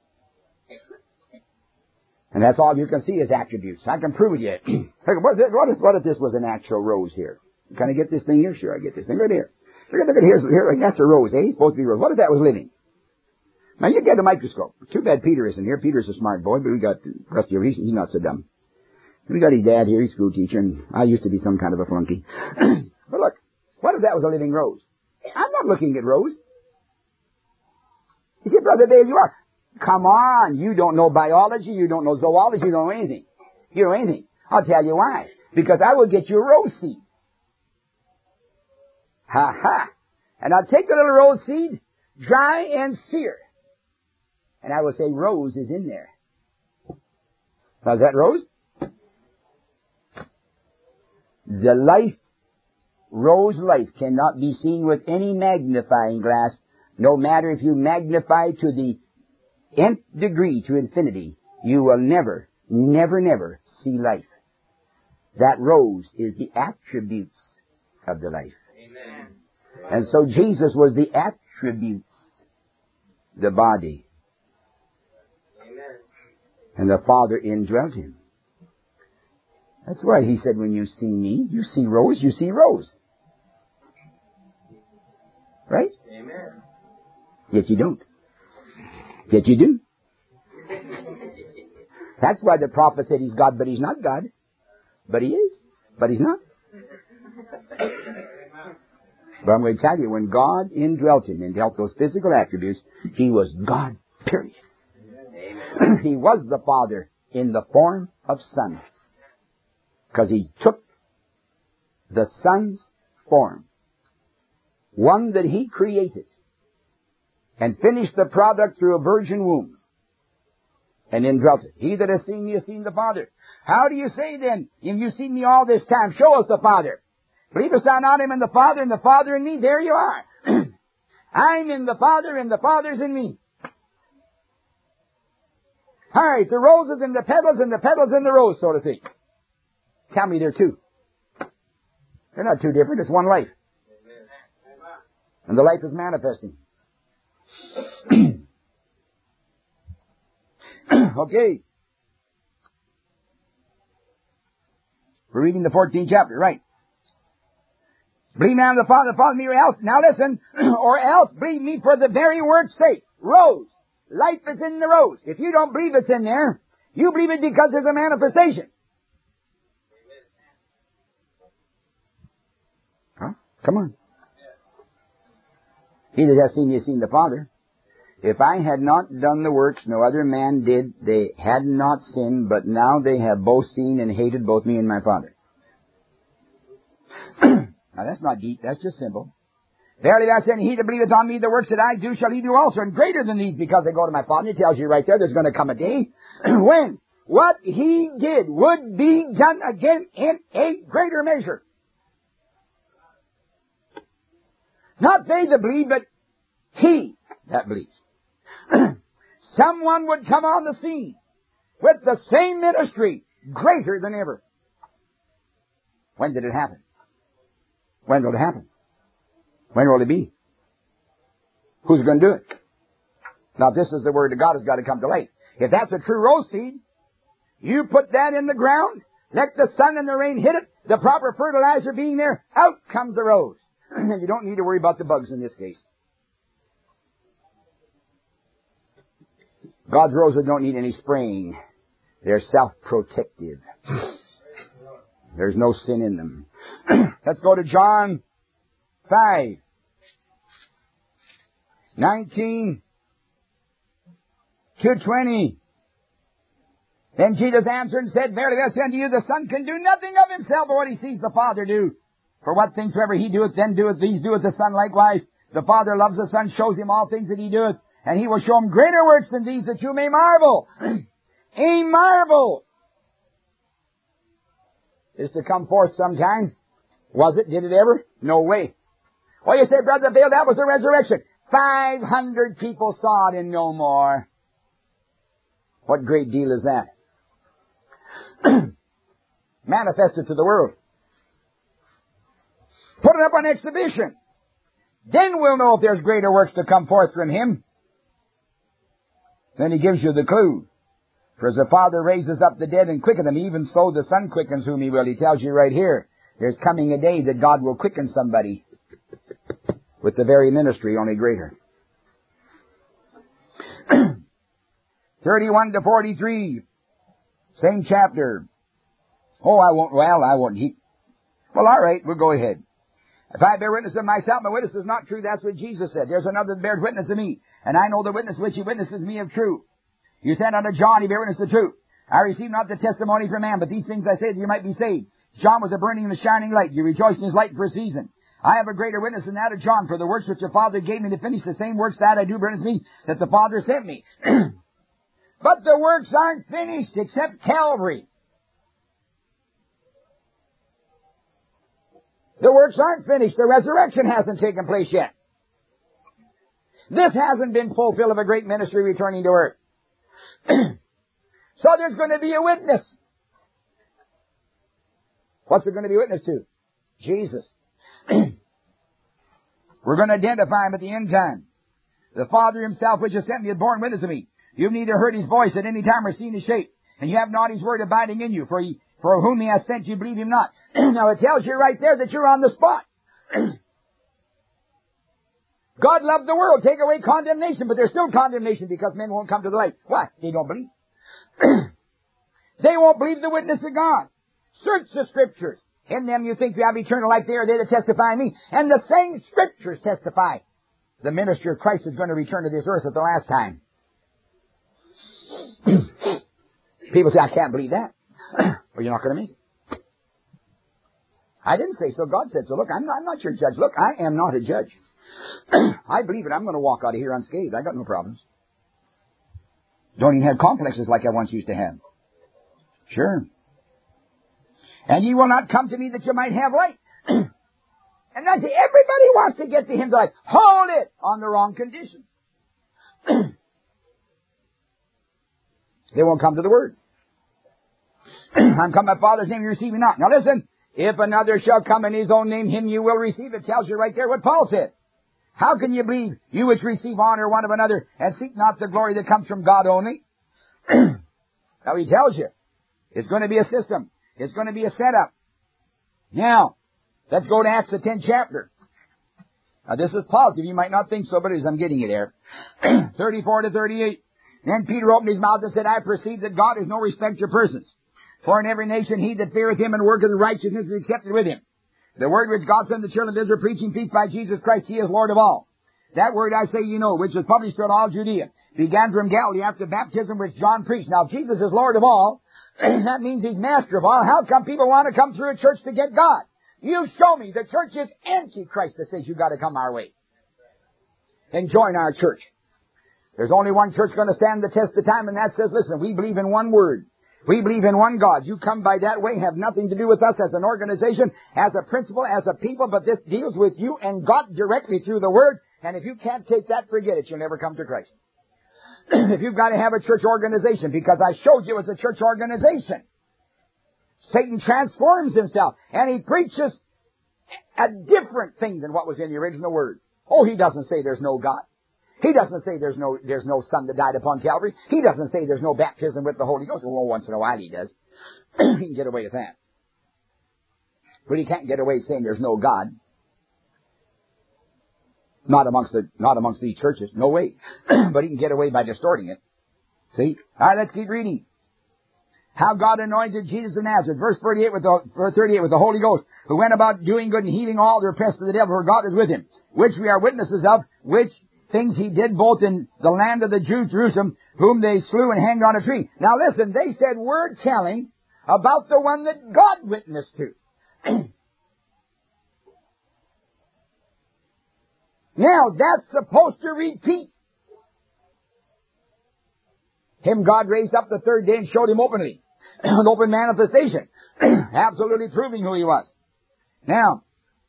And that's all you can see is attributes. I can prove it yet. what, if, what, if, what if this was an actual rose here? Can I get this thing here? Sure, I get this thing right here. Look at, look at here. Here, that's a rose, eh? It's supposed to be a rose. What if that was living? Now you get a microscope. Too bad Peter isn't here. Peter's a smart boy, but we got Rusty. He's, he's not so dumb. We got his dad here. He's a school teacher, and I used to be some kind of a flunky. But look, what if that was a living rose? I'm not looking at rose. You see, Brother Dave, you are. Come on, you don't know biology, you don't know zoology, you don't know anything. You don't know anything. I'll tell you why. Because I will get you a rose seed. Ha ha. And I'll take the little rose seed, dry and sear. And I will say, rose is in there. Now, is that rose? The life, rose life, cannot be seen with any magnifying glass. No matter if you magnify to the nth degree, to infinity, you will never, never, never see life. That rose is the attributes of the life. Amen. And so Jesus was the attributes, the body. Amen. And the Father indwelt him. That's why he said, when you see me, you see rose, you see rose. Right? Amen. Yet you don't. Yet you do. That's why the prophet said he's God, but he's not God. But he is. But he's not. But I'm going to tell you, when God indwelt him, indwelt those physical attributes, he was God, period. He was the Father in the form of Son. Because he took the Son's form, one that he created, and finished the product through a virgin womb, and indwelt it. He that has seen me has seen the Father. How do you say then, if you've seen me all this time, show us the Father? Believest thou not him in the Father, and the Father in me? There you are. I'm in the Father, and the Father's in me. All right, the rose is in the petals, and the petals in the rose, so to speak. Tell me they're two. They're not two different. It's one life. And the life is manifesting. Okay. We're reading the fourteenth chapter, right? Believe now in the Father, the Father me, or else. Now listen, or else believe me for the very word's sake. Rose. Life is in the rose. If you don't believe it's in there, you believe it because there's a manifestation. Huh? Come on. He that hath seen me has seen the Father. If I had not done the works no other man did, they had not sinned, but now they have both seen and hated both me and my Father. Now that's not deep, that's just simple. Verily I say, and he that believeth on me, the works that I do shall he do also, and greater than these, because they go to my Father. It tells you right there, there's going to come a day when what he did would be done again in a greater measure. Not they that believe, but he that believes. Someone would come on the scene with the same ministry, greater than ever. When did it happen? When will it happen? When will it be? Who's going to do it? Now this is the word of God has got to come to light. If that's a true rose seed, you put that in the ground, let the sun and the rain hit it, the proper fertilizer being there, out comes the rose. And you don't need to worry about the bugs in this case. God's roses don't need any spraying. They're self-protective. There's no sin in them. Let's go to John five. nineteen to twenty. Then Jesus answered and said, Verily I say unto you, the Son can do nothing of himself but what he sees the Father do. For what things soever he doeth, then doeth these, doeth the Son likewise. The Father loves the Son, shows him all things that he doeth, and he will show him greater works than these, that you may marvel. A marvel is to come forth sometime. Was it? Did it ever? No way. Well, you say, Brother Vail, that was the resurrection. Five hundred people saw it and no more. What great deal is that? Manifested to the world. Put it up on exhibition. Then we'll know if there's greater works to come forth from him. Then he gives you the clue. For as the Father raises up the dead and quicken them, even so the Son quickens whom he will. He tells you right here, there's coming a day that God will quicken somebody with the very ministry, only greater. thirty-one to forty-three. Same chapter. Oh, I won't, well, I won't. He, well, all right, we'll go ahead. If I bear witness of myself, my witness is not true. That's what Jesus said. There's another that bears witness of me. And I know the witness which he witnesses me of true. You sent unto John, he bear witness of truth. I received not the testimony from man, but these things I say that you might be saved. John was a burning and a shining light. You rejoiced in his light for a season. I have a greater witness than that of John, for the works which the Father gave me to finish, the same works that I do bear witness me, that the Father sent me. But the works aren't finished except Calvary. The works aren't finished. The resurrection hasn't taken place yet. This hasn't been fulfilled of a great ministry returning to earth. So there's going to be a witness. What's it going to be witness to? Jesus. We're going to identify him at the end time. The Father himself which has sent me hath borne witness of me. You've neither heard his voice at any time or seen his shape. And you have not his word abiding in you. For he, for whom he has sent you believe him not. Now it tells you right there that you're on the spot. God loved the world. Take away condemnation. But there's still condemnation because men won't come to the light. Why? They don't believe. They won't believe the witness of God. Search the Scriptures. In them you think you have eternal life. They are they that testify of me. And the same Scriptures testify. The ministry of Christ is going to return to this earth at the last time. People say, I can't believe that. Well, you're not going to make it. I didn't say so. God said so. Look, I'm not, I'm not your judge. Look, I am not a judge. I believe it. I'm going to walk out of here unscathed. I got no problems. Don't even have complexes like I once used to have. Sure. And ye will not come to me that you might have light. And I say, everybody wants to get to him to life. Hold it on the wrong condition. They won't come to the word. I'm come in my Father's name, you receive me not. Now listen, if another shall come in his own name, him you will receive. It tells you right there what Paul said. How can you believe, you which receive honor one of another, and seek not the glory that comes from God only? Now he tells you, it's going to be a system. It's going to be a setup. Now, let's go to Acts the tenth chapter. Now this is positive. You might not think so, but as I'm getting it here. thirty-four to thirty-eight. Then Peter opened his mouth and said, I perceive that God is no respecter of persons. For in every nation he that feareth him and worketh righteousness is accepted with him. The word which God sent the children of Israel, preaching peace by Jesus Christ, he is Lord of all. That word I say you know, which was published throughout all Judea, began from Galilee after baptism which John preached. Now, if Jesus is Lord of all, that means he's master of all. How come people want to come through a church to get God? You show me the church is Antichrist that says you've got to come our way and join our church. There's only one church going to stand the test of time, and that says, listen, we believe in one word. We believe in one God. You come by that way, have nothing to do with us as an organization, as a principle, as a people, but this deals with you and God directly through the Word. And if you can't take that, forget it. You'll never come to Christ. If you've got to have a church organization, because I showed you it's a church organization. Satan transforms himself, and he preaches a different thing than what was in the original Word. Oh, he doesn't say there's no God. He doesn't say there's no there's no Son that died upon Calvary. He doesn't say there's no baptism with the Holy Ghost. Well, once in a while he does. He can get away with that. But he can't get away saying there's no God. Not amongst the not amongst these churches. No way. But he can get away by distorting it. See? All right, let's keep reading. How God anointed Jesus of Nazareth, verse thirty-eight with the verse thirty-eight with the Holy Ghost, who went about doing good and healing all the oppressed of the devil, for God is with him, which we are witnesses of, which things he did both in the land of the Jews, Jerusalem, whom they slew and hanged on a tree. Now listen, they said word telling about the one that God witnessed to. Now that's supposed to repeat. Him God raised up the third day and showed him openly. An open manifestation. Absolutely proving who he was. Now,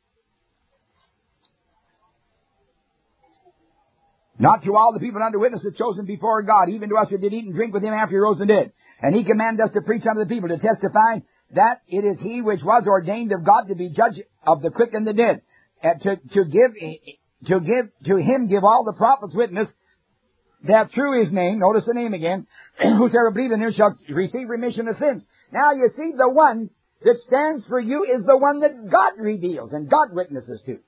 not to all the people under witnesses chosen before God, even to us who did eat and drink with him after he rose and did. And he commanded us to preach unto the people, to testify that it is he which was ordained of God to be judge of the quick and the dead. And to, to give, to give, to him give all the prophets witness that through his name, notice the name again, whosoever believe in him shall receive remission of sins. Now you see, the one that stands for you is the one that God reveals and God witnesses to.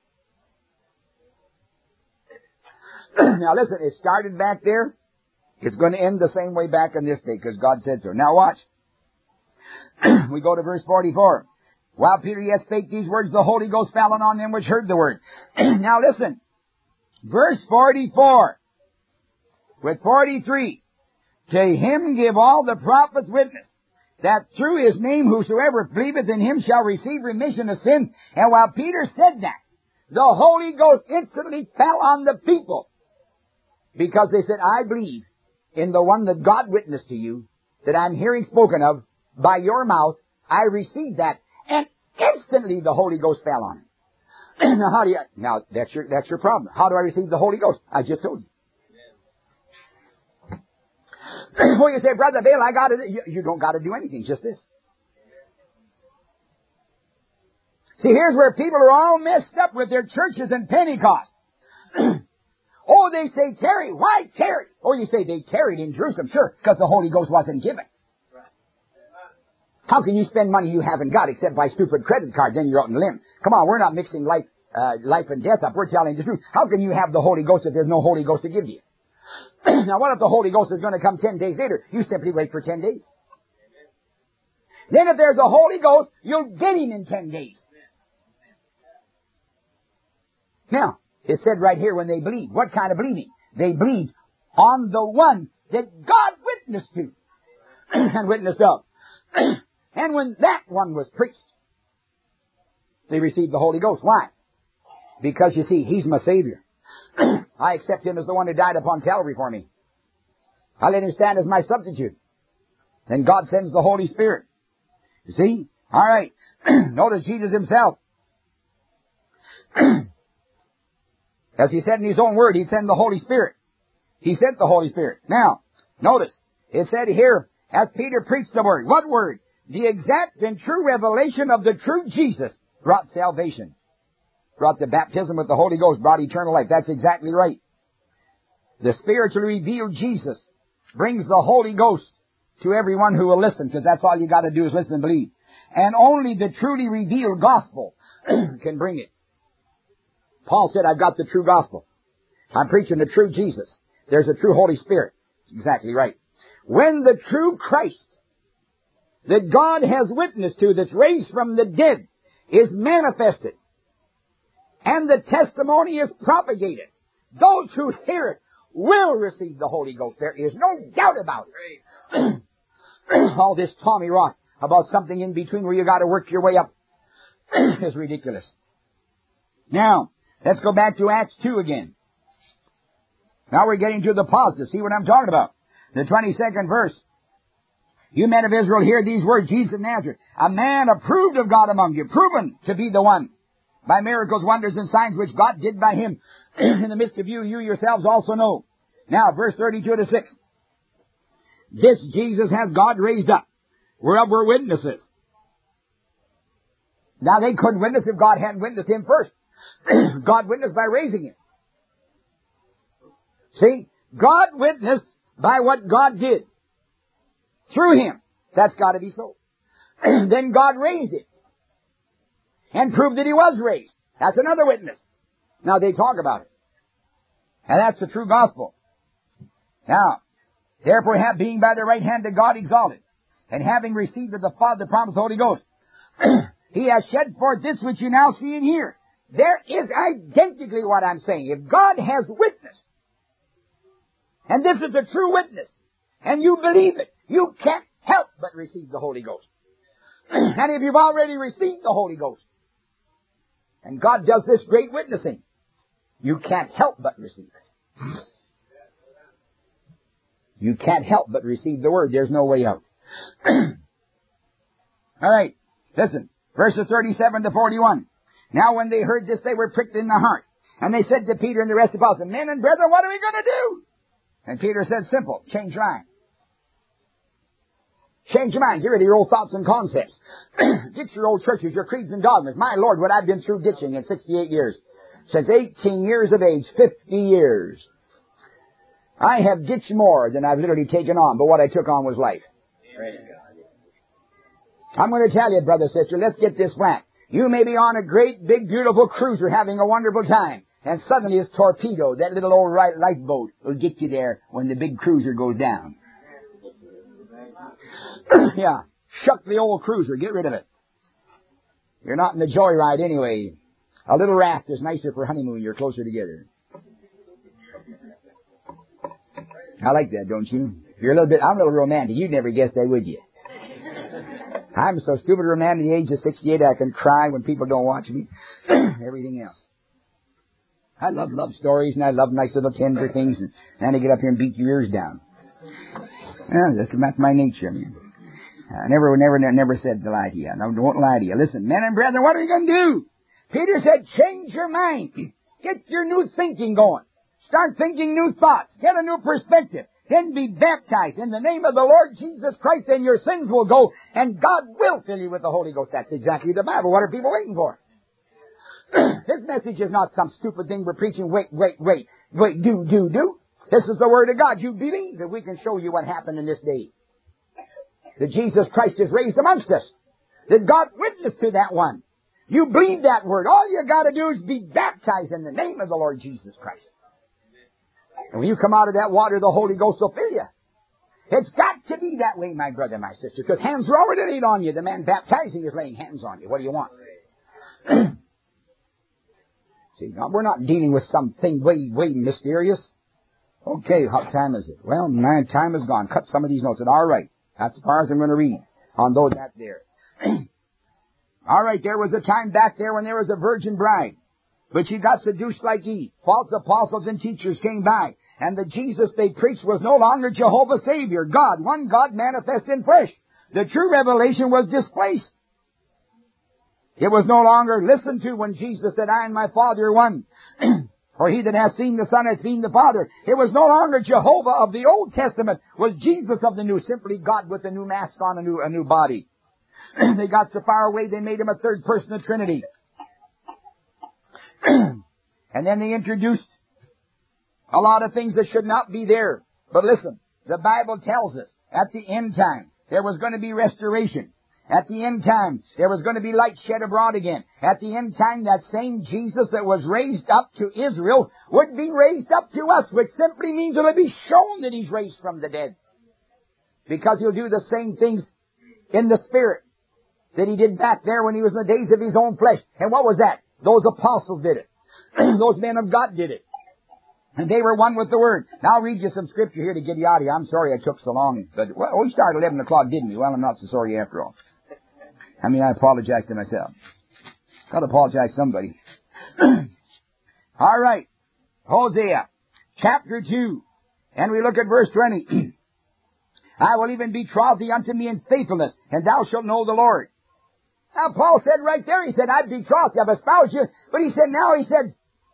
Now listen, it started back there. It's going to end the same way back in this day, because God said so. Now watch. We go to verse forty-four. While Peter yet spake these words, the Holy Ghost fell on them which heard the word. Now listen. Verse forty-four. With forty-three. To him give all the prophets witness, that through his name whosoever believeth in him shall receive remission of sin. And while Peter said that, the Holy Ghost instantly fell on the people. Because they said, I believe in the one that God witnessed to you, that I'm hearing spoken of by your mouth. I received that. And instantly the Holy Ghost fell on him. Now how do you, now that's your, that's your problem. How do I receive the Holy Ghost? I just told you. Well, you say, Brother Bill, I gotta, you, you don't gotta do anything, just this. See, here's where people are all messed up with their churches and Pentecost. Oh, they say tarry. Why tarry? Or you say they tarried in Jerusalem. Sure, because the Holy Ghost wasn't given. How can you spend money you haven't got except by stupid credit card? Then you're out in limb. Come on, we're not mixing life, uh, life and death up. We're telling the truth. How can you have the Holy Ghost if there's no Holy Ghost to give you? Now, what if the Holy Ghost is going to come ten days later? You simply wait for ten days. Then if there's a Holy Ghost, you'll get him in ten days. Now, it said right here when they believed. What kind of believing? They believed on the one that God witnessed to and witnessed of. And when that one was preached, they received the Holy Ghost. Why? Because, you see, he's my Savior. I accept him as the one who died upon Calvary for me. I let him stand as my substitute. Then God sends the Holy Spirit. You see? All right. Notice Jesus himself. As he said in his own word, he'd send the Holy Spirit. He sent the Holy Spirit. Now, notice, it said here, as Peter preached the word. What word? The exact and true revelation of the true Jesus brought salvation. Brought the baptism with the Holy Ghost, brought eternal life. That's exactly right. The spiritually revealed Jesus brings the Holy Ghost to everyone who will listen, because that's all you got to do is listen and believe. And only the truly revealed gospel can bring it. Paul said, I've got the true gospel. I'm preaching the true Jesus. There's a true Holy Spirit. Exactly right. When the true Christ that God has witnessed to, that's raised from the dead, is manifested, and the testimony is propagated, those who hear it will receive the Holy Ghost. There is no doubt about it. All this Tommy Rock about something in between where you got to work your way up is ridiculous. Now, let's go back to Acts two again. Now we're getting to the positive. See what I'm talking about? The twenty-second verse. You men of Israel, hear these words, Jesus of Nazareth, a man approved of God among you, proven to be the one, by miracles, wonders, and signs which God did by him in the midst of you, you yourselves also know. Now, verse thirty-two to six. This Jesus has God raised up, whereof we're witnesses. Now, they couldn't witness if God hadn't witnessed him first. God witnessed by raising him. See? God witnessed by what God did through him. That's got to be so. Then God raised him and proved that he was raised. That's another witness. Now they talk about it. And that's the true gospel. Now, therefore, have, being by the right hand of God exalted, and having received of the Father the promised Holy Ghost, he has shed forth this which you now see and hear. There is identically what I'm saying. If God has witnessed, and this is a true witness, and you believe it, you can't help but receive the Holy Ghost. And if you've already received the Holy Ghost, and God does this great witnessing, you can't help but receive it. You can't help but receive the Word. There's no way out. All right, listen. Verses thirty-seven to forty-one. Now when they heard this, they were pricked in the heart. And they said to Peter and the rest of the apostles, men and brethren, what are we going to do? And Peter said, simple, change your mind. Change your mind. Get rid of your old thoughts and concepts. Ditch your old churches, your creeds and dogmas. My Lord, what I've been through ditching in sixty-eight years. Since eighteen years of age, fifty years. I have ditched more than I've literally taken on, but what I took on was life. I'm going to tell you, brother, sister, let's get this flat. You may be on a great, big, beautiful cruiser having a wonderful time, and suddenly this torpedo, that little old lifeboat, will get you there when the big cruiser goes down. Yeah, shuck the old cruiser, get rid of it. You're not in the joyride anyway. A little raft is nicer for honeymoon, you're closer together. I like that, don't you? You're a little bit, I'm a little romantic. You'd never guess that, would you? I'm so stupid romantic at the age of sixty-eight I can cry when people don't watch me. Everything else. I love love stories and I love nice little tender things, and then I get up here and beat your ears down. Yeah, that's, that's my nature. I mean, I never, never, never said to lie to you. I won't lie to you. Listen, men and brethren, what are you going to do? Peter said, change your mind. Get your new thinking going. Start thinking new thoughts. Get a new perspective. Then be baptized in the name of the Lord Jesus Christ, and your sins will go, and God will fill you with the Holy Ghost. That's exactly the Bible. What are people waiting for? This message is not some stupid thing we're preaching. Wait, wait, wait. Wait, do, do, do. This is the Word of God. You believe that we can show you what happened in this day. That Jesus Christ is raised amongst us. That God witnessed to that one. You believe that Word. All you got to do is be baptized in the name of the Lord Jesus Christ. And when you come out of that water, the Holy Ghost will fill you. It's got to be that way, my brother, my sister, because hands are already laid on you. The man baptizing is laying hands on you. What do you want? See, now, we're not dealing with something way, way mysterious. Okay, what time is it? Well, my time is gone. Cut some of these notes. And all right, that's as far as I'm going to read on those that there. All right, there was a time back there when there was a virgin bride, but she got seduced like Eve. False apostles and teachers came by, and the Jesus they preached was no longer Jehovah Savior, God, one God manifest in flesh. The true revelation was displaced. It was no longer listened to when Jesus said, I and my Father are one. For he that has seen the Son has seen the Father. It was no longer Jehovah of the Old Testament, was Jesus of the New, simply God with a new mask on, a new, a new body. They got so far away they made him a third person of the Trinity. And then they introduced a lot of things that should not be there. But listen, the Bible tells us at the end time there was going to be restoration. At the end time, there was going to be light shed abroad again. At the end time, that same Jesus that was raised up to Israel would be raised up to us, which simply means it will be shown that He's raised from the dead. Because He'll do the same things in the Spirit that He did back there when He was in the days of His own flesh. And what was that? Those apostles did it. Those men of God did it. And they were one with the Word. Now I'll read you some scripture here to get you out of here. I'm sorry I took so long. But, well, we started at eleven o'clock, didn't we? Well, I'm not so sorry after all. I mean, I apologize to myself. Got to apologize to somebody. All right. Hosea, chapter two. And we look at verse twenty. I will even betroth thee unto me in faithfulness, and thou shalt know the Lord. Now, Paul said right there, he said, I've betrothed you, I've espoused you. But he said, now he said,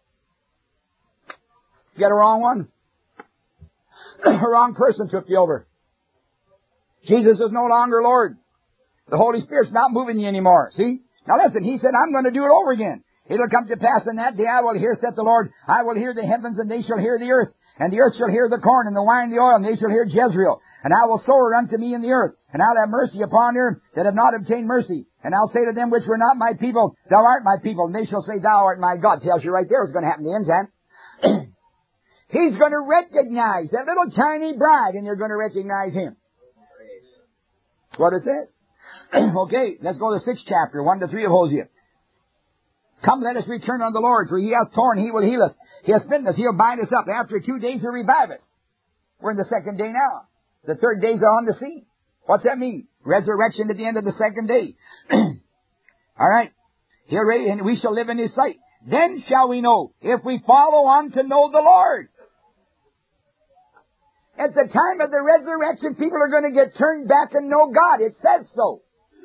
you got a wrong one. A wrong person took you over. Jesus is no longer Lord. The Holy Spirit's not moving you anymore. See? Now listen, he said, I'm going to do it over again. It'll come to pass in that day, I will hear, saith the Lord, I will hear the heavens, and they shall hear the earth. And the earth shall hear the corn, and the wine, and the oil, and they shall hear Jezreel. And I will sow her unto me in the earth, and I'll have mercy upon her that have not obtained mercy. And I'll say to them which were not my people, thou art my people. And they shall say, thou art my God. Tells you right there what's going to happen in the end time. He's going to recognize that little tiny bride, and they're going to recognize Him. That's what it says. Okay, let's go to the sixth chapter, one to three of Hosea. Come, let us return unto the Lord, for He hath torn, He will heal us. He hath smitten us, He'll bind us up. After two days He'll revive us. We're in the second day now. The third days are on the scene. What's that mean? Resurrection at the end of the second day. All right. He'll raise, and we shall live in His sight. Then shall we know, if we follow on to know the Lord. At the time of the resurrection, people are going to get turned back and know God. It says so.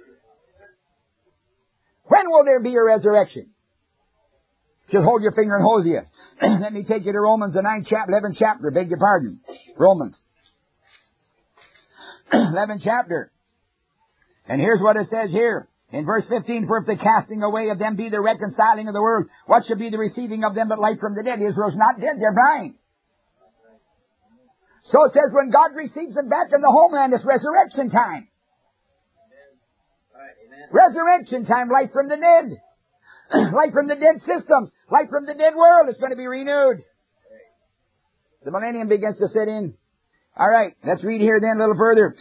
When will there be a resurrection? Just hold your finger in Hosea. Let me take you to Romans, the ninth chapter, eleventh chapter, beg your pardon. Romans. eleventh chapter. And here's what it says here. In verse fifteen, for if the casting away of them be the reconciling of the world, what shall be the receiving of them but life from the dead? Israel's not dead, they're dying. So it says when God receives them back in the homeland, it's resurrection time. Amen. Resurrection time, life from the dead. Life from the dead systems. Life from the dead world is going to be renewed. The millennium begins to set in. All right, let's read here then a little further.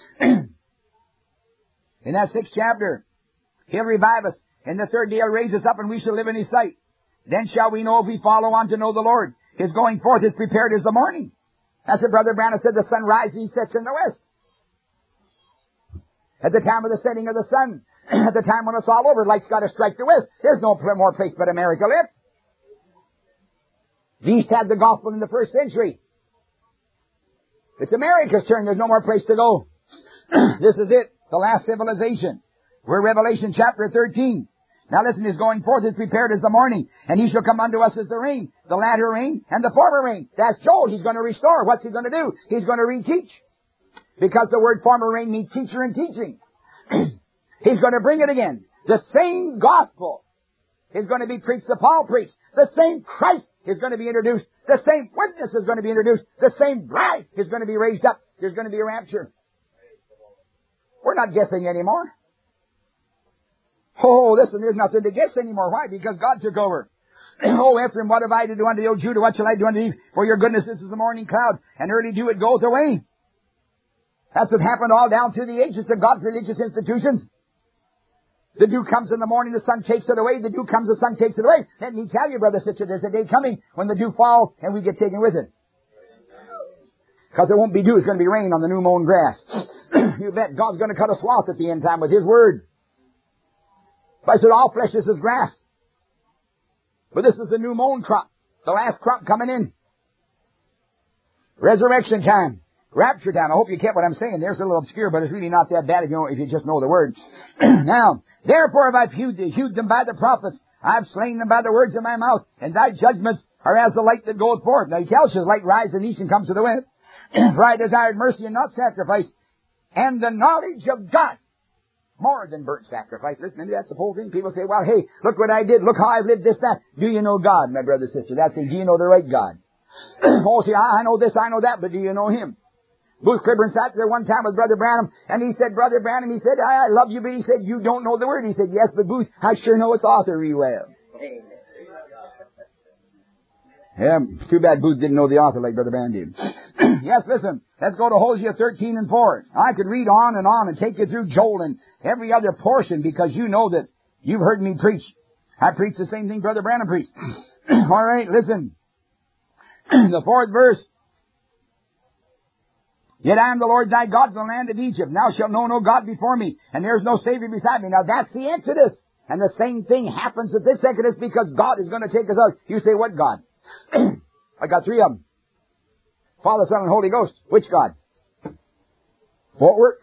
In that sixth chapter, He'll revive us. In the third day He'll raise us up, and we shall live in His sight. Then shall we know if we follow on to know the Lord. His going forth is prepared as the morning. That's what Brother Branham said, the sun rises, He sets in the west. At the time of the setting of the sun, at the time when it's all over, light's got to strike the west. There's no more place but America left. The East had the gospel in the first century. It's America's turn. There's no more place to go. This is it, the last civilization. We're Revelation chapter thirteen. Now listen, His going forth is prepared as the morning, and He shall come unto us as the rain, the latter rain, and the former rain. That's Joel. He's going to restore. What's He going to do? He's going to reteach. Because the word former rain means teacher and teaching. He's going to bring it again. The same gospel is going to be preached that Paul preached. The same Christ is going to be introduced. The same witness is going to be introduced. The same bride is going to be raised up. There's going to be a rapture. We're not guessing anymore. Oh, listen, there's nothing to guess anymore. Why? Because God took over. Oh, Ephraim, what have I to do unto thee? O Judah, what shall I do unto thee? For your goodness, this is the morning cloud, and early dew it goeth away. That's what happened all down through the ages of God's religious institutions. The dew comes in the morning, the sun takes it away. The dew comes, the sun takes it away. Let me tell you, brother, sister, there's a day coming when the dew falls and we get taken with it. Because there won't be dew, it's going to be rain on the new mown grass. You bet God's going to cut a swath at the end time with His word. I said, all flesh is as grass. But this is the new mown crop. The last crop coming in. Resurrection time. Rapture time. I hope you kept what I'm saying. There's a little obscure, but it's really not that bad if you, know, if you just know the words. Now, therefore have I hewed, hewed them by the prophets. I've slain them by the words of my mouth. And thy judgments are as the light that goeth forth. Now he tells you, light rises in the east and comes to the west. For I desired mercy and not sacrifice. And the knowledge of God. More than burnt sacrifice. Listen, that's the whole thing. People say, well, hey, look what I did. Look how I've lived this, that. Do you know God, my brother, sister? That's saying, do you know the right God? Oh, see, I know this, I know that, but do you know Him? Booth Cliburn sat there one time with Brother Branham, and he said, Brother Branham, he said, I, I love you, but he said, you don't know the word. He said, yes, but Booth, I sure know its author real well. Yeah, too bad Booth didn't know the author like Brother Branham did. Yes, listen, let's go to Hosea thirteen and four. I could read on and on and take you through Joel and every other portion because you know that you've heard me preach. I preach the same thing Brother Branham preached. All right, listen. The fourth verse. Yet I am the Lord thy God in the land of Egypt. Thou shalt know no God before me, and there is no Savior beside me. Now that's the Exodus. And the same thing happens at this Exodus because God is going to take us out. You say, what God? I got three of them. Father, Son, and Holy Ghost. Which God? Won't work.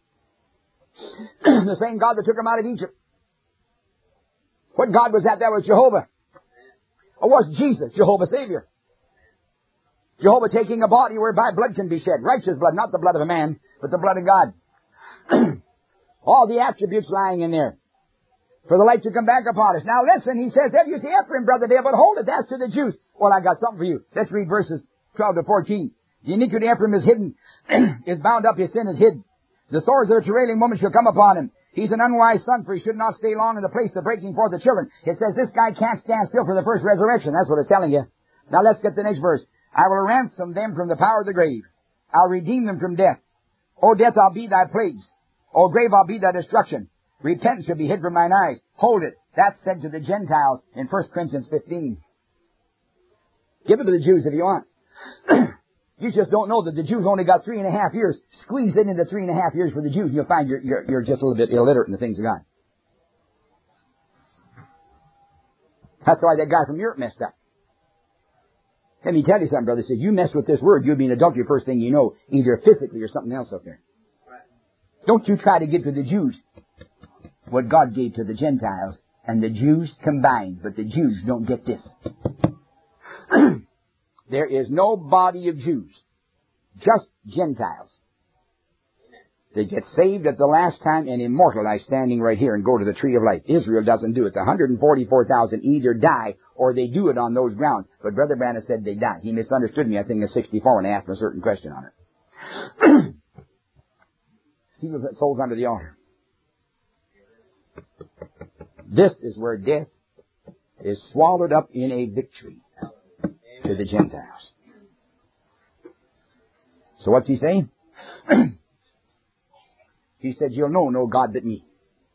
The same God that took him out of Egypt. What God was that? That was Jehovah. Or was Jesus, Jehovah Savior? Jehovah taking a body whereby blood can be shed. Righteous blood, not the blood of a man, but the blood of God. All the attributes lying in there. For the light to come back upon us. Now listen, he says, if you see Ephraim, brother, be able to hold it, that's to the Jews. Well, I got something for you. Let's read verses twelve to fourteen. The iniquity of Ephraim is hidden, is bound up, his sin is hid. The sores of a travailing woman shall come upon him. He's an unwise son, for he should not stay long in the place of breaking forth of children. It says this guy can't stand still for the first resurrection. That's what it's telling you. Now let's get the next verse. I will ransom them from the power of the grave. I'll redeem them from death. O death, I'll be thy plagues. O grave, I'll be thy destruction. Repentance shall be hid from mine eyes. Hold it. That's said to the Gentiles in First Corinthians fifteen. Give it to the Jews if you want. You just don't know that the Jews only got three and a half years. Squeeze it into three and a half years for the Jews, and you'll find you're, you're, you're just a little bit illiterate in the things of God. That's why that guy from Europe messed up. Let me tell you something, brother. He said, you mess with this word, you'll be an adultery first thing you know, either physically or something else up there. Don't you try to give to the Jews what God gave to the Gentiles, and the Jews combined, but the Jews don't get this. There is no body of Jews, just Gentiles. They get saved at the last time and immortalized standing right here and go to the tree of life. Israel doesn't do it. The one hundred forty-four thousand either die or they do it on those grounds. But Brother Branham said they died. He misunderstood me, I think, in sixty-four when I asked him a certain question on it. Seals and souls under the altar. This is where death is swallowed up in a victory to the Gentiles. So what's he saying? He said, you'll know no God but me.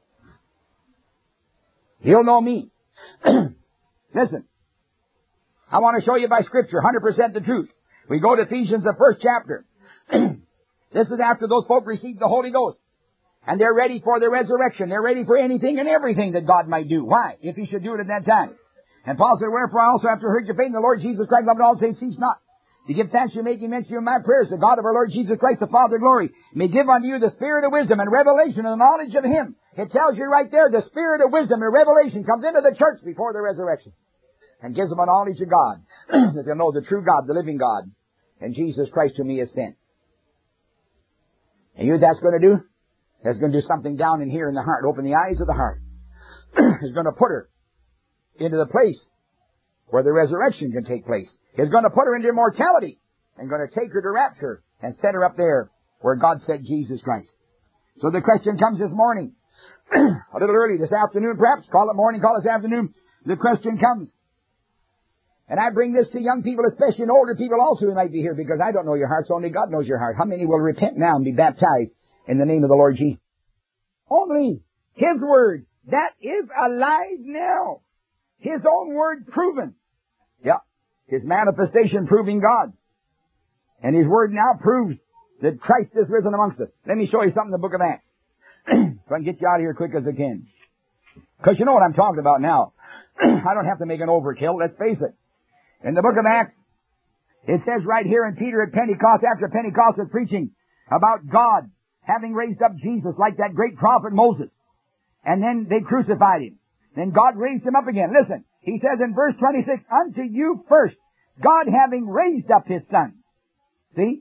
He'll know me. Listen, I want to show you by Scripture, one hundred percent the truth. We go to Ephesians, the first chapter. This is after those folk received the Holy Ghost. And they're ready for the resurrection. They're ready for anything and everything that God might do. Why? If he should do it at that time. And Paul said, wherefore I also, after heard your faith in the Lord Jesus Christ, loved all, say, cease not to give thanks you making mention of my prayers. The God of our Lord Jesus Christ, the Father of glory, may give unto you the spirit of wisdom and revelation and the knowledge of him. It tells you right there, the spirit of wisdom and revelation comes into the church before the resurrection and gives them a knowledge of God, that they'll know the true God, the living God, and Jesus Christ whom he has sent. And you know what that's going to do? That's going to do something down in here in the heart. Open the eyes of the heart. It's going to put her into the place where the resurrection can take place. It's going to put her into immortality and going to take her to rapture and set her up there where God sent Jesus Christ. So the question comes this morning, a little early this afternoon perhaps, call it morning, call it this afternoon. The question comes, and I bring this to young people, especially and older people also who might be here, because I don't know your hearts, only God knows your heart. How many will repent now and be baptized in the name of the Lord Jesus? Only his word, that is alive now. His own word proven. Yeah. His manifestation proving God. And his word now proves that Christ is risen amongst us. Let me show you something in the book of Acts. So I can get you out of here quick as I can. Because you know what I'm talking about now. I don't have to make an overkill, let's face it. In the book of Acts, it says right here in Peter at Pentecost, after Pentecost was preaching about God having raised up Jesus like that great prophet Moses. And then they crucified him. Then God raised him up again. Listen, he says in verse twenty-six, unto you first, God having raised up his son. See?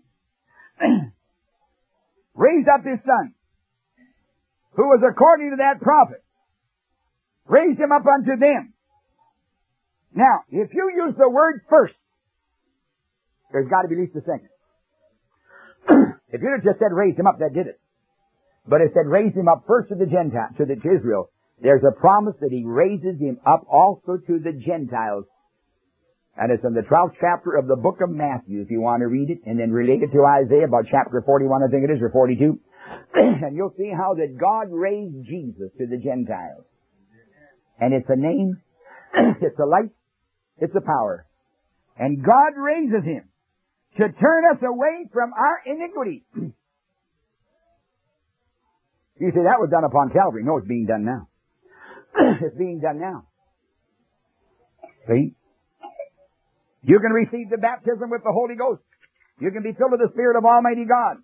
Raised up his son, who was according to that prophet. Raised him up unto them. Now, if you use the word first, there's got to be at least a second. If you'd have just said raised him up, that did it. But it said raised him up first to the Gentiles, to the to Israel. There's a promise that he raises him up also to the Gentiles. And it's in the twelfth chapter of the book of Matthew, if you want to read it, and then relate it to Isaiah, about chapter forty-one, I think it is, or forty-two. And you'll see how that God raised Jesus to the Gentiles. And it's a name, it's a light, it's a power. And God raises him to turn us away from our iniquity. You say, that was done upon Calvary. No, it's being done now. It's being done now. See? You can receive the baptism with the Holy Ghost. You can be filled with the Spirit of Almighty God.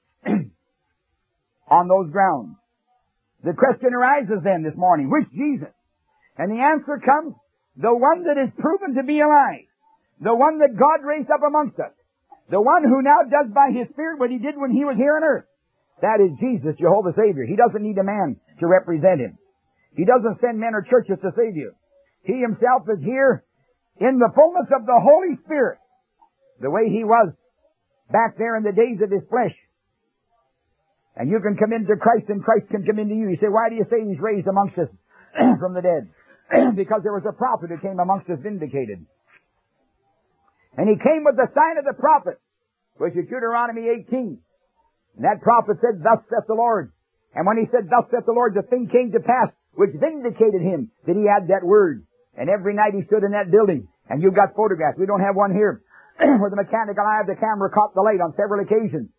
On those grounds. The question arises then this morning, which Jesus? And the answer comes, the one that is proven to be alive. The one that God raised up amongst us. The one who now does by His Spirit what He did when He was here on earth. That is Jesus, Jehovah Savior. He doesn't need a man to represent Him. He doesn't send men or churches to save you. He Himself is here in the fullness of the Holy Spirit. The way He was back there in the days of His flesh. And you can come into Christ and Christ can come into you. You say, why do you say He's raised amongst us from the dead? Because there was a prophet who came amongst us vindicated. And he came with the sign of the prophet, which is Deuteronomy eighteen. And that prophet said, thus saith the Lord. And when he said, thus saith the Lord, the thing came to pass, which vindicated him, that he had that word. And every night he stood in that building. And you've got photographs. We don't have one here. Where the mechanical eye of the camera caught the light on several occasions.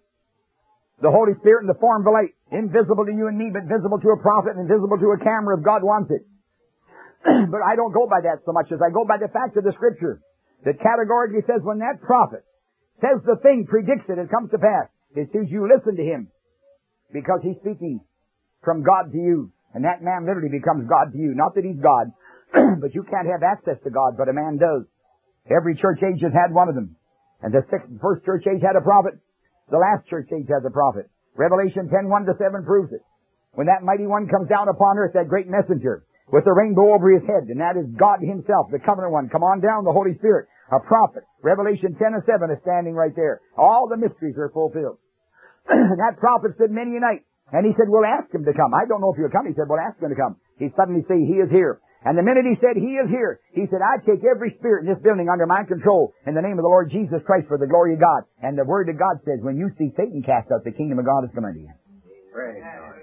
The Holy Spirit in the form of a light. Invisible to you and me, but visible to a prophet and invisible to a camera if God wants it. But I don't go by that so much as I go by the fact of the Scripture. That categorically says when that prophet says the thing, predicts it, it comes to pass. It says you listen to him. Because he's speaking from God to you. And that man literally becomes God to you. Not that he's God, but you can't have access to God, but a man does. Every church age has had one of them. And the sixth, first church age had a prophet. The last church age has a prophet. Revelation ten, one to seven proves it. When that mighty one comes down upon earth, that great messenger, with the rainbow over his head, and that is God himself, the covenant one. Come on down, the Holy Spirit, a prophet. Revelation ten and seven is standing right there. All the mysteries are fulfilled. And that prophet stood many a night, and he said, we'll ask him to come. I don't know if he'll come. He said, we'll ask him to come. He suddenly say, he is here. And the minute he said, he is here, he said, I take every spirit in this building under my control in the name of the Lord Jesus Christ for the glory of God. And the Word of God says, when you see Satan cast out, the kingdom of God is come unto you. Right.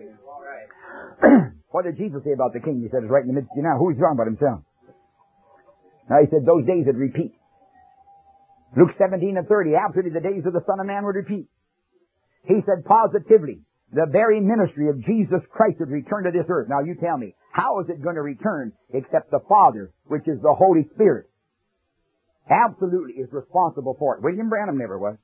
What did Jesus say about the king? He said, it's right in the midst of you now. Who is he talking about himself? Now he said, those days would repeat. Luke seventeen and thirty, absolutely the days of the Son of Man would repeat. He said positively, the very ministry of Jesus Christ would return to this earth. Now you tell me, how is it going to return except the Father, which is the Holy Spirit, absolutely is responsible for it. William Branham never was.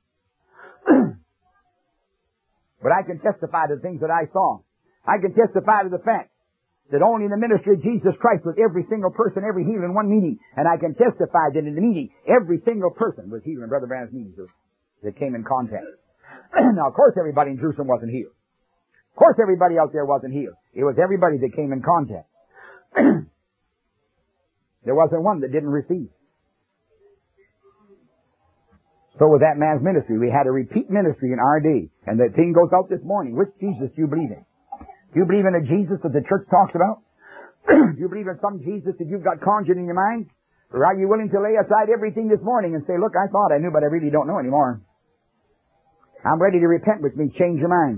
But I can testify to the things that I saw. I can testify to the fact that only in the ministry of Jesus Christ was every single person ever healed in one meeting. And I can testify that in the meeting, every single person was healed in Brother Branham's meetings that came in contact. Now, of course, everybody in Jerusalem wasn't healed. Of course, everybody out there wasn't healed. It was everybody that came in contact. There wasn't one that didn't receive. So with that man's ministry, we had a repeat ministry in our day. And the thing goes out this morning. Which Jesus do you believe in? Do you believe in a Jesus that the church talks about? Do you believe in some Jesus that you've got conjured in your mind? Or are you willing to lay aside everything this morning and say, look, I thought I knew, but I really don't know anymore. I'm ready to repent, which means change your mind.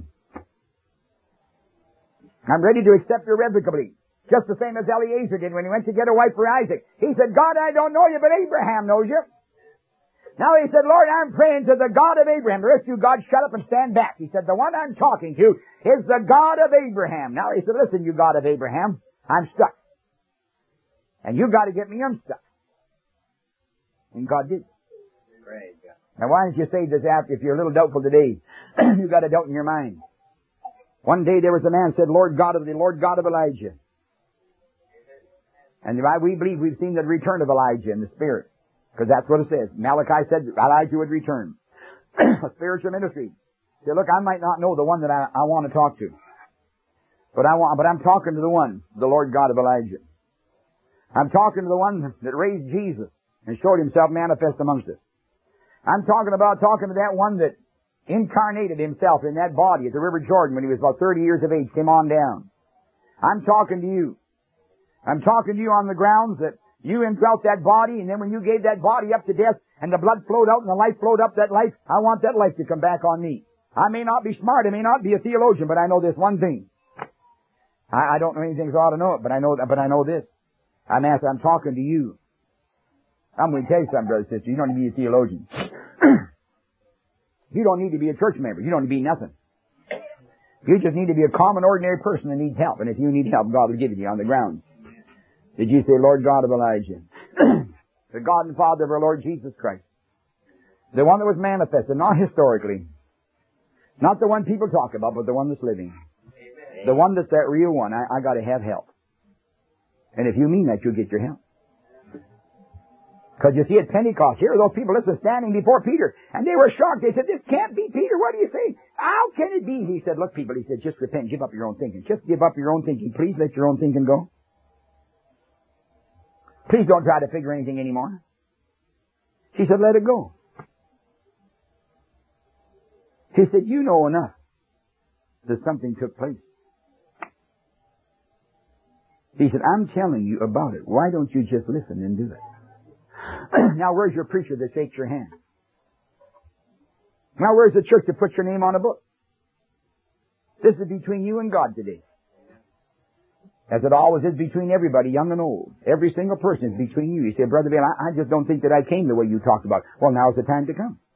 I'm ready to accept irrevocably. Just the same as Eliezer did when he went to get a wife for Isaac. He said, God, I don't know you, but Abraham knows you. Now he said, Lord, I'm praying to the God of Abraham. The rest of you, God, shut up and stand back. He said, the one I'm talking to is the God of Abraham. Now he said, listen, you God of Abraham, I'm stuck. And you got to get me unstuck. And God did. Praise God. Now why don't you say this after, if you're a little doubtful today, you got a doubt in your mind. One day there was a man said, Lord God of the Lord God of Elijah. And we believe we've seen the return of Elijah in the Spirit. Because that's what it says. Malachi said Elijah would return. A spiritual ministry. Say, look, I might not know the one that I, I want to talk to. But I want, but I'm talking to the one, the Lord God of Elijah. I'm talking to the one that raised Jesus and showed himself manifest amongst us. I'm talking about talking to that one that incarnated himself in that body at the River Jordan when he was about thirty years of age, came on down. I'm talking to you. I'm talking to you on the grounds that you indwelt that body, and then when you gave that body up to death, and the blood flowed out and the life flowed up that life, I want that life to come back on me. I may not be smart, I may not be a theologian, but I know this one thing. I, I don't know anything so I ought to know it, but I know but I know this. I'm asking, I'm talking to you. I'm going to tell you something, brother, sister. You don't need to be a theologian. You don't need to be a church member. You don't need to be nothing. You just need to be a common, ordinary person that needs help. And if you need help, God will give it to you on the ground. Did you say, Lord God of Elijah, the God and Father of our Lord Jesus Christ, the one that was manifested, not historically, not the one people talk about, but the one that's living, Amen. The one that's that real one. I, I got to have help. And if you mean that, you'll get your help. Because you see at Pentecost, here are those people, listen, standing before Peter, and they were shocked. They said, this can't be Peter. What do you say? How can it be? He said, look, people, he said, just repent. Give up your own thinking. Just give up your own thinking. Please let your own thinking go. Please don't try to figure anything anymore. She said, let it go. He said, you know enough that something took place. He said, I'm telling you about it. Why don't you just listen and do it? Now where's your preacher that shakes your hand? Now where's the church that puts your name on a book? This is between you and God today. As it always is between everybody, young and old. Every single person is between you. You say, Brother Bill, I, I just don't think that I came the way you talked about. Well, now's the time to come.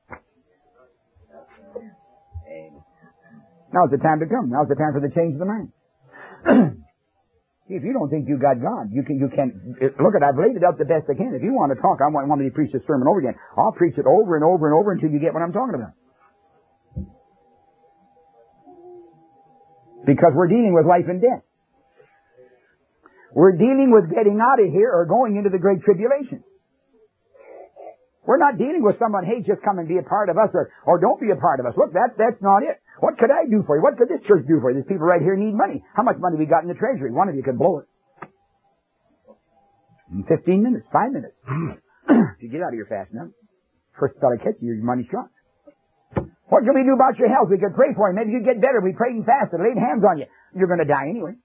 Now's the time to come. Now's the time for the change of the mind. If you don't think you got God, you can, you can, look at, I've laid it out the best I can. If you want to talk, I want, want me to preach this sermon over again. I'll preach it over and over and over until you get what I'm talking about. Because we're dealing with life and death. We're dealing with getting out of here or going into the Great Tribulation. We're not dealing with someone, hey, just come and be a part of us, or, or don't be a part of us. Look, that's, that's not it. What could I do for you? What could this church do for you? These people right here need money. How much money we got in the treasury? One of you could blow it. In fifteen minutes, five minutes. If you get out of here fast enough, first fellow catch you, your money's shot. What can we do about your health? We could pray for you. Maybe you'd get better. We prayed and fasted, laid hands on you. You're going to die anyway.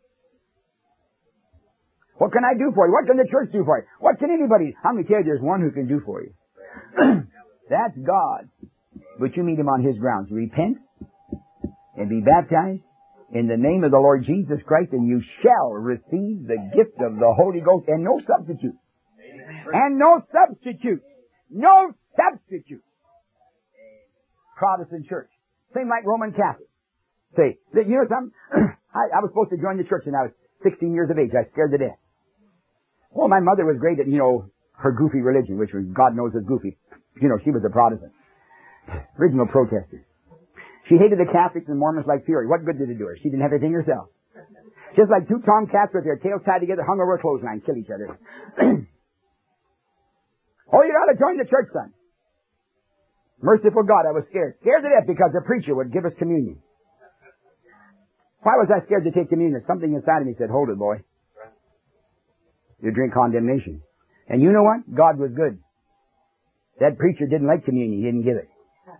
What can I do for you? What can the church do for you? What can anybody? I'm going to tell you, there's one who can do for you. That's God. But you meet him on his grounds. Repent and be baptized in the name of the Lord Jesus Christ, and you shall receive the gift of the Holy Ghost, and no substitute. And no substitute. No substitute. Protestant church. Same like Roman Catholic. Say, you know something? I, I was supposed to join the church when I was sixteen years of age. I was scared to death. Well, my mother was great at, you know, her goofy religion, which was, God knows is goofy. You know, she was a Protestant. Original protester. She hated the Catholics and Mormons like fury. What good did it do her? She didn't have anything herself. Just like two tomcats with their tails tied together, hung over a clothesline, kill each other. Oh, you gotta join the church, son. Merciful God, I was scared. Scared to death because the preacher would give us communion. Why was I scared to take communion? Something inside of me said, hold it, boy. You drink condemnation. And you know what? God was good. That preacher didn't like communion. He didn't give it.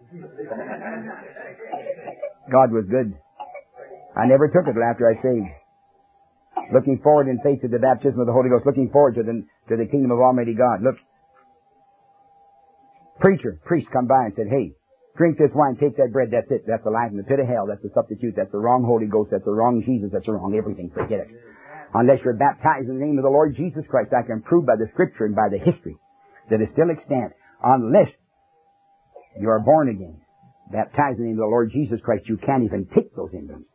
God was good. I never took it till after I saved. Looking forward in faith to the baptism of the Holy Ghost. Looking forward to the, to the kingdom of Almighty God. Look. Preacher, priest come by and said, hey, drink this wine, take that bread, that's it. That's the life in the pit of hell. That's the substitute. That's the wrong Holy Ghost. That's the wrong Jesus. That's the wrong everything. Forget it. Unless you're baptized in the name of the Lord Jesus Christ, I can prove by the Scripture and by the history that is still extant. Unless you are born again, baptized in the name of the Lord Jesus Christ, you can't even take those emblems.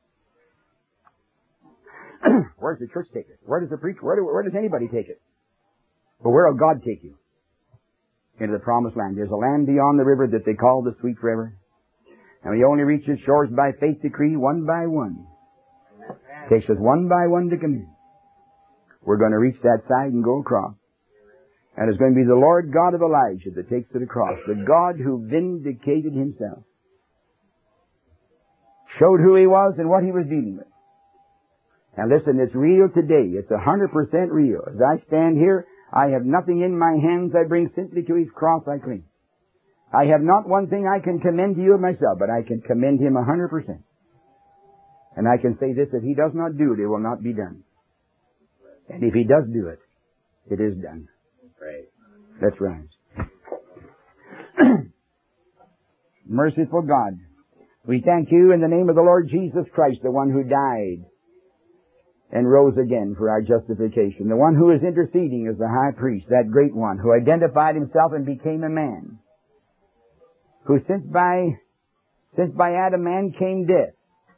Where does the church take it? Where does the preacher? Where, do, where does anybody take it? But where will God take you? Into the promised land. There's a land beyond the river that they call the sweet river. And we only reach its shores by faith decree, one by one. It takes us one by one to come in. We're going to reach that side and go across. And it's going to be the Lord God of Elijah that takes it across. The God who vindicated himself. Showed who he was and what he was dealing with. And listen, it's real today. It's a hundred percent real. As I stand here, I have nothing in my hands I bring, simply to his cross I cling. I have not one thing I can commend to you of myself, but I can commend Him a hundred percent. And I can say this, if He does not do it, it will not be done. And if He does do it, it is done. Right. Let's rise. Merciful God, we thank You in the name of the Lord Jesus Christ, the one who died and rose again for our justification, the one who is interceding as the high priest, that great one who identified Himself and became a man, who since by, since by Adam man came death,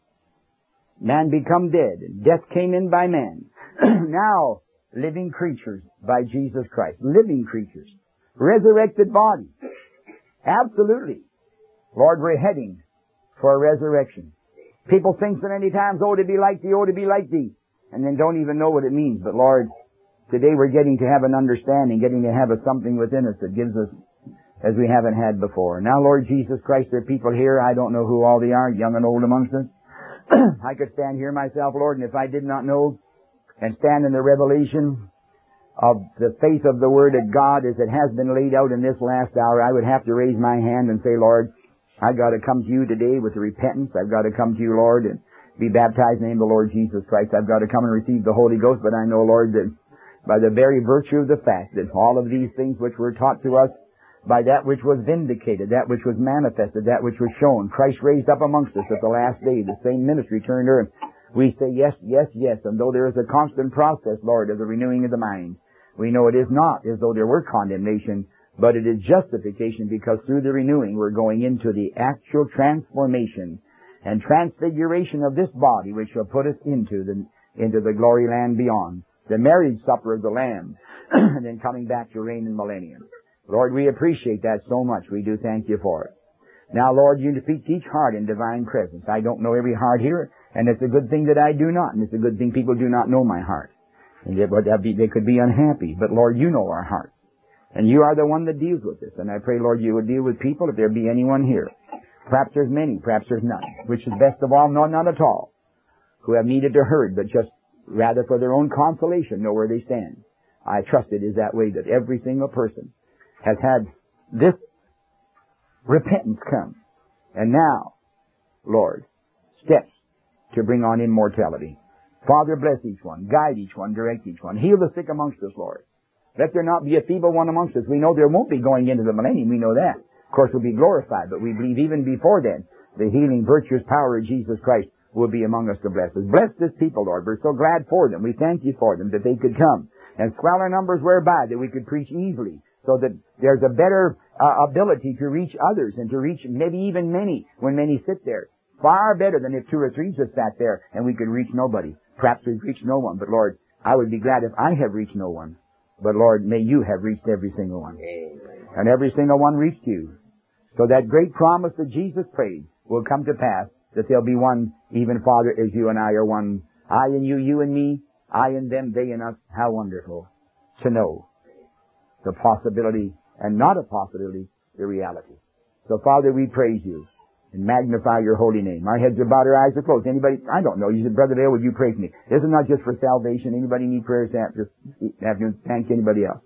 man become dead, and death came in by man. Now, living creatures by Jesus Christ. Living creatures. Resurrected bodies. Absolutely. Lord, we're heading for a resurrection. People think so many times, oh, to be like Thee, oh, to be like Thee, and then don't even know what it means. But Lord, today we're getting to have an understanding, getting to have a something within us that gives us as we haven't had before. Now, Lord Jesus Christ, there are people here, I don't know who all they are, young and old amongst us. I could stand here myself, Lord, and if I did not know and stand in the revelation of the faith of the Word of God as it has been laid out in this last hour, I would have to raise my hand and say, Lord, I've got to come to You today with repentance. I've got to come to You, Lord, and be baptized in the name of the Lord Jesus Christ. I've got to come and receive the Holy Ghost, but I know, Lord, that by the very virtue of the fact that all of these things which were taught to us, by that which was vindicated, that which was manifested, that which was shown, Christ raised up amongst us at the last day, the same ministry turned earth. We say yes, yes, yes, and though there is a constant process, Lord, of the renewing of the mind, we know it is not as though there were condemnation, but it is justification, because through the renewing we're going into the actual transformation and transfiguration of this body, which shall put us into the into the glory land beyond, the marriage supper of the Lamb, and then coming back to reign in millennium. Lord, we appreciate that so much. We do thank You for it. Now, Lord, You defeat each heart in divine presence. I don't know every heart here, and it's a good thing that I do not, and it's a good thing people do not know my heart. And they, but be, they could be unhappy, but Lord, You know our hearts. And You are the one that deals with this. And I pray, Lord, You would deal with people if there be anyone here. Perhaps there's many, perhaps there's none. Which is best of all, no, none at all, who have needed to heard, but just rather for their own consolation know where they stand. I trust it is that way, that every single person has had this repentance come. And now, Lord, steps to bring on immortality. Father, bless each one, guide each one, direct each one. Heal the sick amongst us, Lord. Let there not be a feeble one amongst us. We know there won't be going into the millennium. We know that. Of course, we'll be glorified, but we believe even before then, the healing, virtuous power of Jesus Christ will be among us to bless us. Bless this people, Lord. We're so glad for them. We thank You for them, that they could come and swell our numbers whereby that we could preach easily, so that there's a better uh, ability to reach others and to reach maybe even many when many sit there. Far better than if two or three just sat there and we could reach nobody. Perhaps we've reached no one, but Lord, I would be glad if I have reached no one. But Lord, may You have reached every single one. Amen. And every single one reached You. So that great promise that Jesus prayed will come to pass, that there'll be one, even Father, as You and I are one. I and You, You and me, I and them, they and us. How wonderful to know the possibility, and not a possibility, the reality. So Father, we praise You and magnify Your holy name. Our heads are bowed, our eyes are closed. Anybody, I don't know, you said, Brother Dale, would you pray for me? This is not just for salvation. Anybody need prayers? Just have you thank anybody else.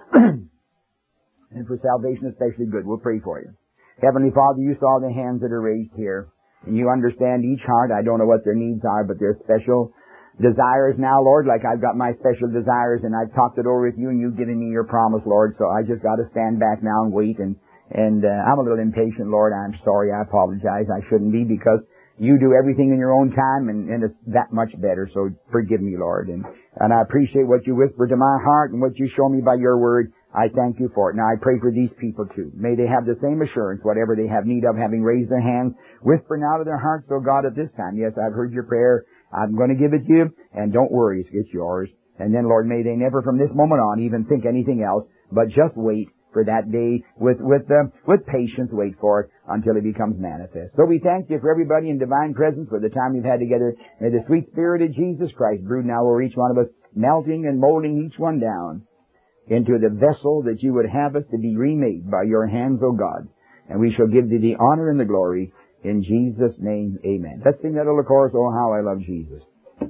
And for salvation especially, good. We'll pray for you. Heavenly Father, You saw the hands that are raised here, and You understand each heart. I don't know what their needs are, but they're special desires now, Lord, like I've got my special desires, and I've talked it over with You, and You've given me Your promise, Lord, so I just got to stand back now and wait, and and uh, I'm a little impatient, Lord. I'm sorry. I apologize. I shouldn't be, because You do everything in Your own time, and, and it's that much better, so forgive me, Lord. And, and I appreciate what You whisper to my heart and what You show me by Your Word. I thank You for it. Now I pray for these people too. May they have the same assurance, whatever they have need of, having raised their hands, whisper now to their hearts, oh God, at this time, yes, I've heard Your prayer. I'm going to give it to You, and don't worry, it's yours. And then, Lord, may they never from this moment on even think anything else, but just wait for that day with with uh, with patience, wait for it until it becomes manifest. So we thank You for everybody in divine presence for the time we've had together. May the sweet Spirit of Jesus Christ brood now over each one of us, melting and molding each one down into the vessel that You would have us to be remade by Your hands, O God. And we shall give Thee the honor and the glory. In Jesus' name, amen. Let's sing that little chorus, Oh, How I Love Jesus.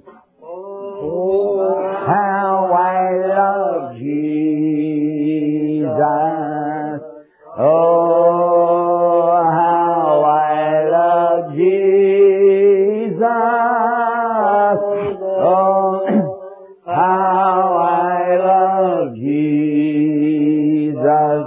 Oh, how I love Jesus. Oh, Oh, how I love Jesus,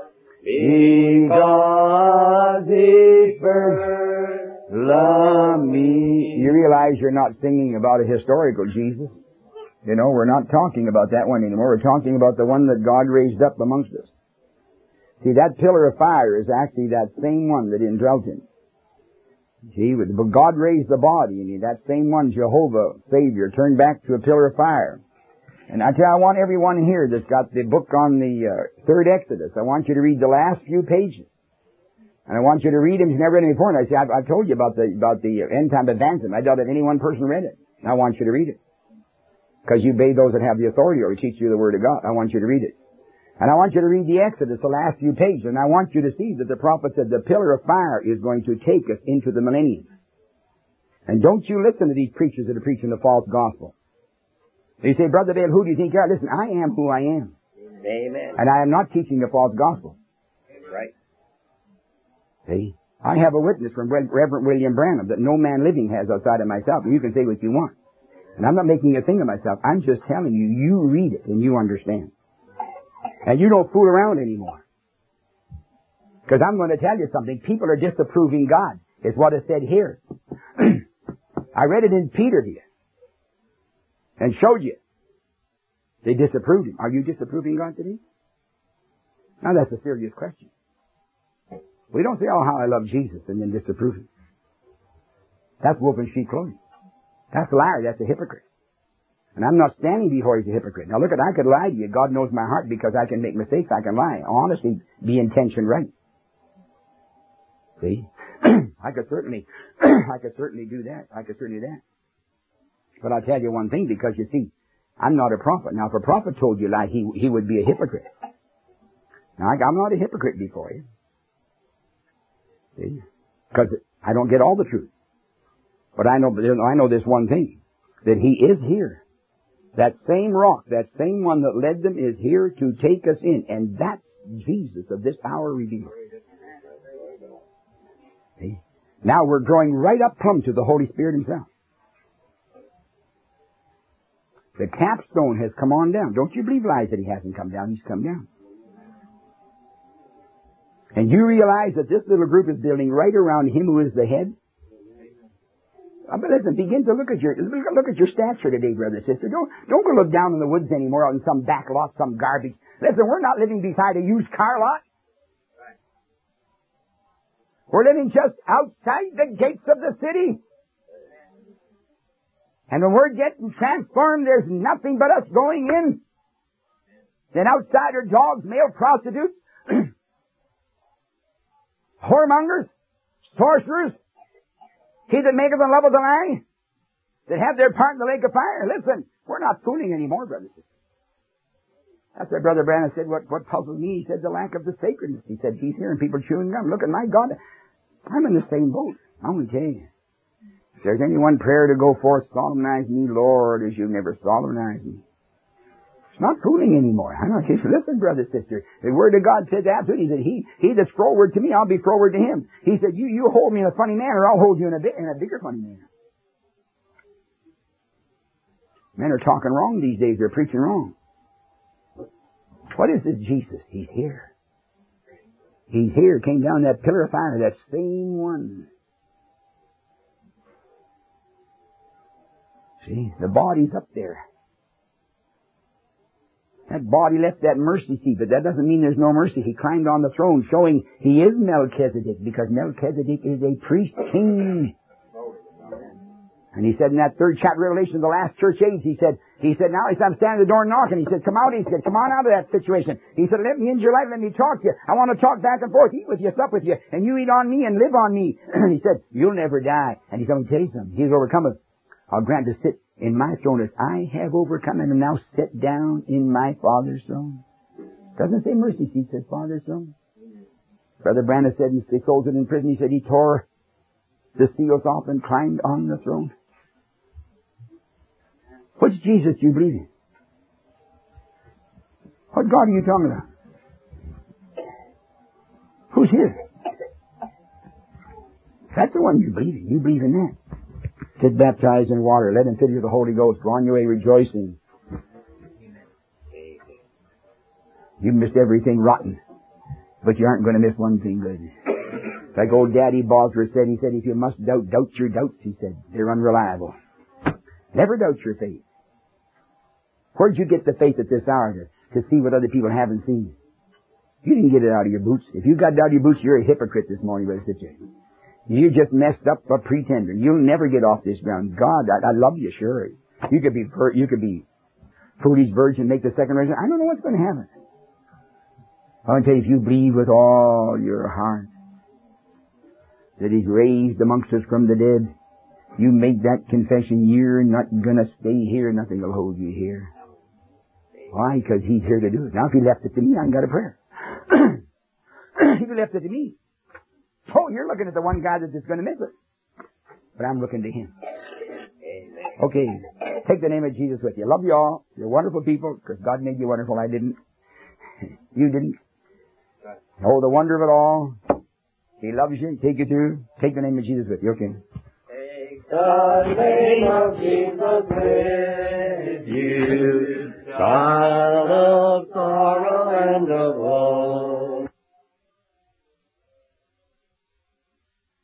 because He first loved me. You realize you're not singing about a historical Jesus. You know, we're not talking about that one anymore. We're talking about the one that God raised up amongst us. See, that pillar of fire is actually that same one that indwelt Him. See, but God raised the body, and that same one, Jehovah, Savior, turned back to a pillar of fire. And I tell you, I want everyone here that's got the book on the uh, third Exodus, I want you to read the last few pages. And I want you to read them. You've never read them before. And I say, I've, I've told you about the about the end time advancement. I doubt if any one person read it. And I want you to read it. Because you obey those that have the authority or teach you the Word of God. I want you to read it. And I want you to read the Exodus, the last few pages. And I want you to see that the prophet said the pillar of fire is going to take us into the millennium. And don't you listen to these preachers that are preaching the false gospel. You say, Brother Bale, who do you think you are? Listen, I am who I am. Amen. And I am not teaching the false gospel. That's right. See? I have a witness from Reverend William Branham that no man living has outside of myself. And you can say what you want. And I'm not making a thing of myself. I'm just telling you, you read it and you understand. And you don't fool around anymore. Because I'm going to tell you something. People are disapproving God, is what is said here. I read it in Peter here. And showed you. They disapproved Him. Are you disapproving God today? Now that's a serious question. We don't say, oh, how I love Jesus, and then disapprove Him. That's wolf in sheep clothing. That's a liar. That's a hypocrite. And I'm not standing before He's a hypocrite. Now look at, I could lie to you. God knows my heart because I can make mistakes. I can lie. Honestly, be intention right. See? I could certainly, I could certainly do that. I could certainly do that. But I'll tell you one thing, because you see, I'm not a prophet. Now if a prophet told you lie, he, he would be a hypocrite. Now I'm not a hypocrite before you. See? Because I don't get all the truth. But I know, I know this one thing, that He is here. That same rock, that same one that led them is here to take us in. And that's Jesus of this hour revealed. See? Now we're drawing right up plumb to the Holy Spirit Himself. The capstone has come on down. Don't you believe lies that He hasn't come down. He's come down. And you realize that this little group is building right around Him who is the head? But listen, begin to look at your look at your stature today, brother and sister. Don't don't go look down in the woods anymore out in some back lot, some garbage. Listen, we're not living beside a used car lot. We're living just outside the gates of the city. And when we're getting transformed, there's nothing but us going in. Then outside are dogs, male prostitutes, whoremongers, sorcerers, he that maketh and loveth a lie, that have their part in the lake of fire. Listen, we're not fooling anymore, brothers and sisters. That's why Brother Branham said, what, what puzzles me, he said, the lack of the sacredness. He said, he's hearing people chewing gum. Look at my God, I'm in the same boat. I want to tell you. If there's any one prayer to go forth, solemnize me, Lord, as you never solemnized me. It's not fooling anymore. I don't know. Listen, brother, sister. The Word of God says absolutely that he, he that's froward to me, I'll be froward to him. He said, you, you hold me in a funny manner, I'll hold you in a, bit, in a bigger funny manner. Men are talking wrong these days. They're preaching wrong. What is this Jesus? He's here. He's here. Came down that pillar of fire, that same one. See, the body's up there. That body left that mercy seat, but that doesn't mean there's no mercy. He climbed on the throne, showing He is Melchizedek, because Melchizedek is a priest king. And He said in that third chapter of Revelation, the last church age, He said, He said, now He said, I'm standing at the door knocking. He said, come out. He said, come on out of that situation. He said, let me into your life, let me talk to you. I want to talk back and forth, eat with you, sup with you, and you eat on me and live on me. He said, you'll never die. And He said, let me tell you something. He's overcome us. I'll grant to sit in my throne as I have overcome and am now set down in my Father's throne. Doesn't say mercy seat, says Father's throne. Brother Branham said, and they sold it in prison, he said he tore the seals off and climbed on the throne. Which Jesus do you believe in? What God are you talking about? Who's here? That's the one you believe in. You believe in that. Get baptized in water. Let him fill you with the Holy Ghost. Go on your way rejoicing. You missed everything rotten, but you aren't going to miss one thing good. Like old Daddy Bosworth said, he said, if you must doubt, doubt your doubts, he said. They're unreliable. Never doubt your faith. Where'd you get the faith at this hour to, to see what other people haven't seen? You didn't get it out of your boots. If you got it out of your boots, you're a hypocrite this morning, Brother Sister. You just messed up a pretender. You'll never get off this ground. God, I, I love you, sure. You could be, you could be foolish virgin, make the second resurrection. I don't know what's going to happen. I want to tell you, if you believe with all your heart that He's raised amongst us from the dead, you make that confession, you're not going to stay here. Nothing will hold you here. Why? Because He's here to do it. Now, if He left it to me, I ain't got a prayer. If He left it to me, oh, you're looking at the one guy that's just going to miss it. But I'm looking to Him. Okay, take the name of Jesus with you. Love you all. You're wonderful people because God made you wonderful. I didn't. You didn't. Oh, the wonder of it all. He loves you. Take you through. Take the name of Jesus with you. Okay. Take the name of Jesus with you. God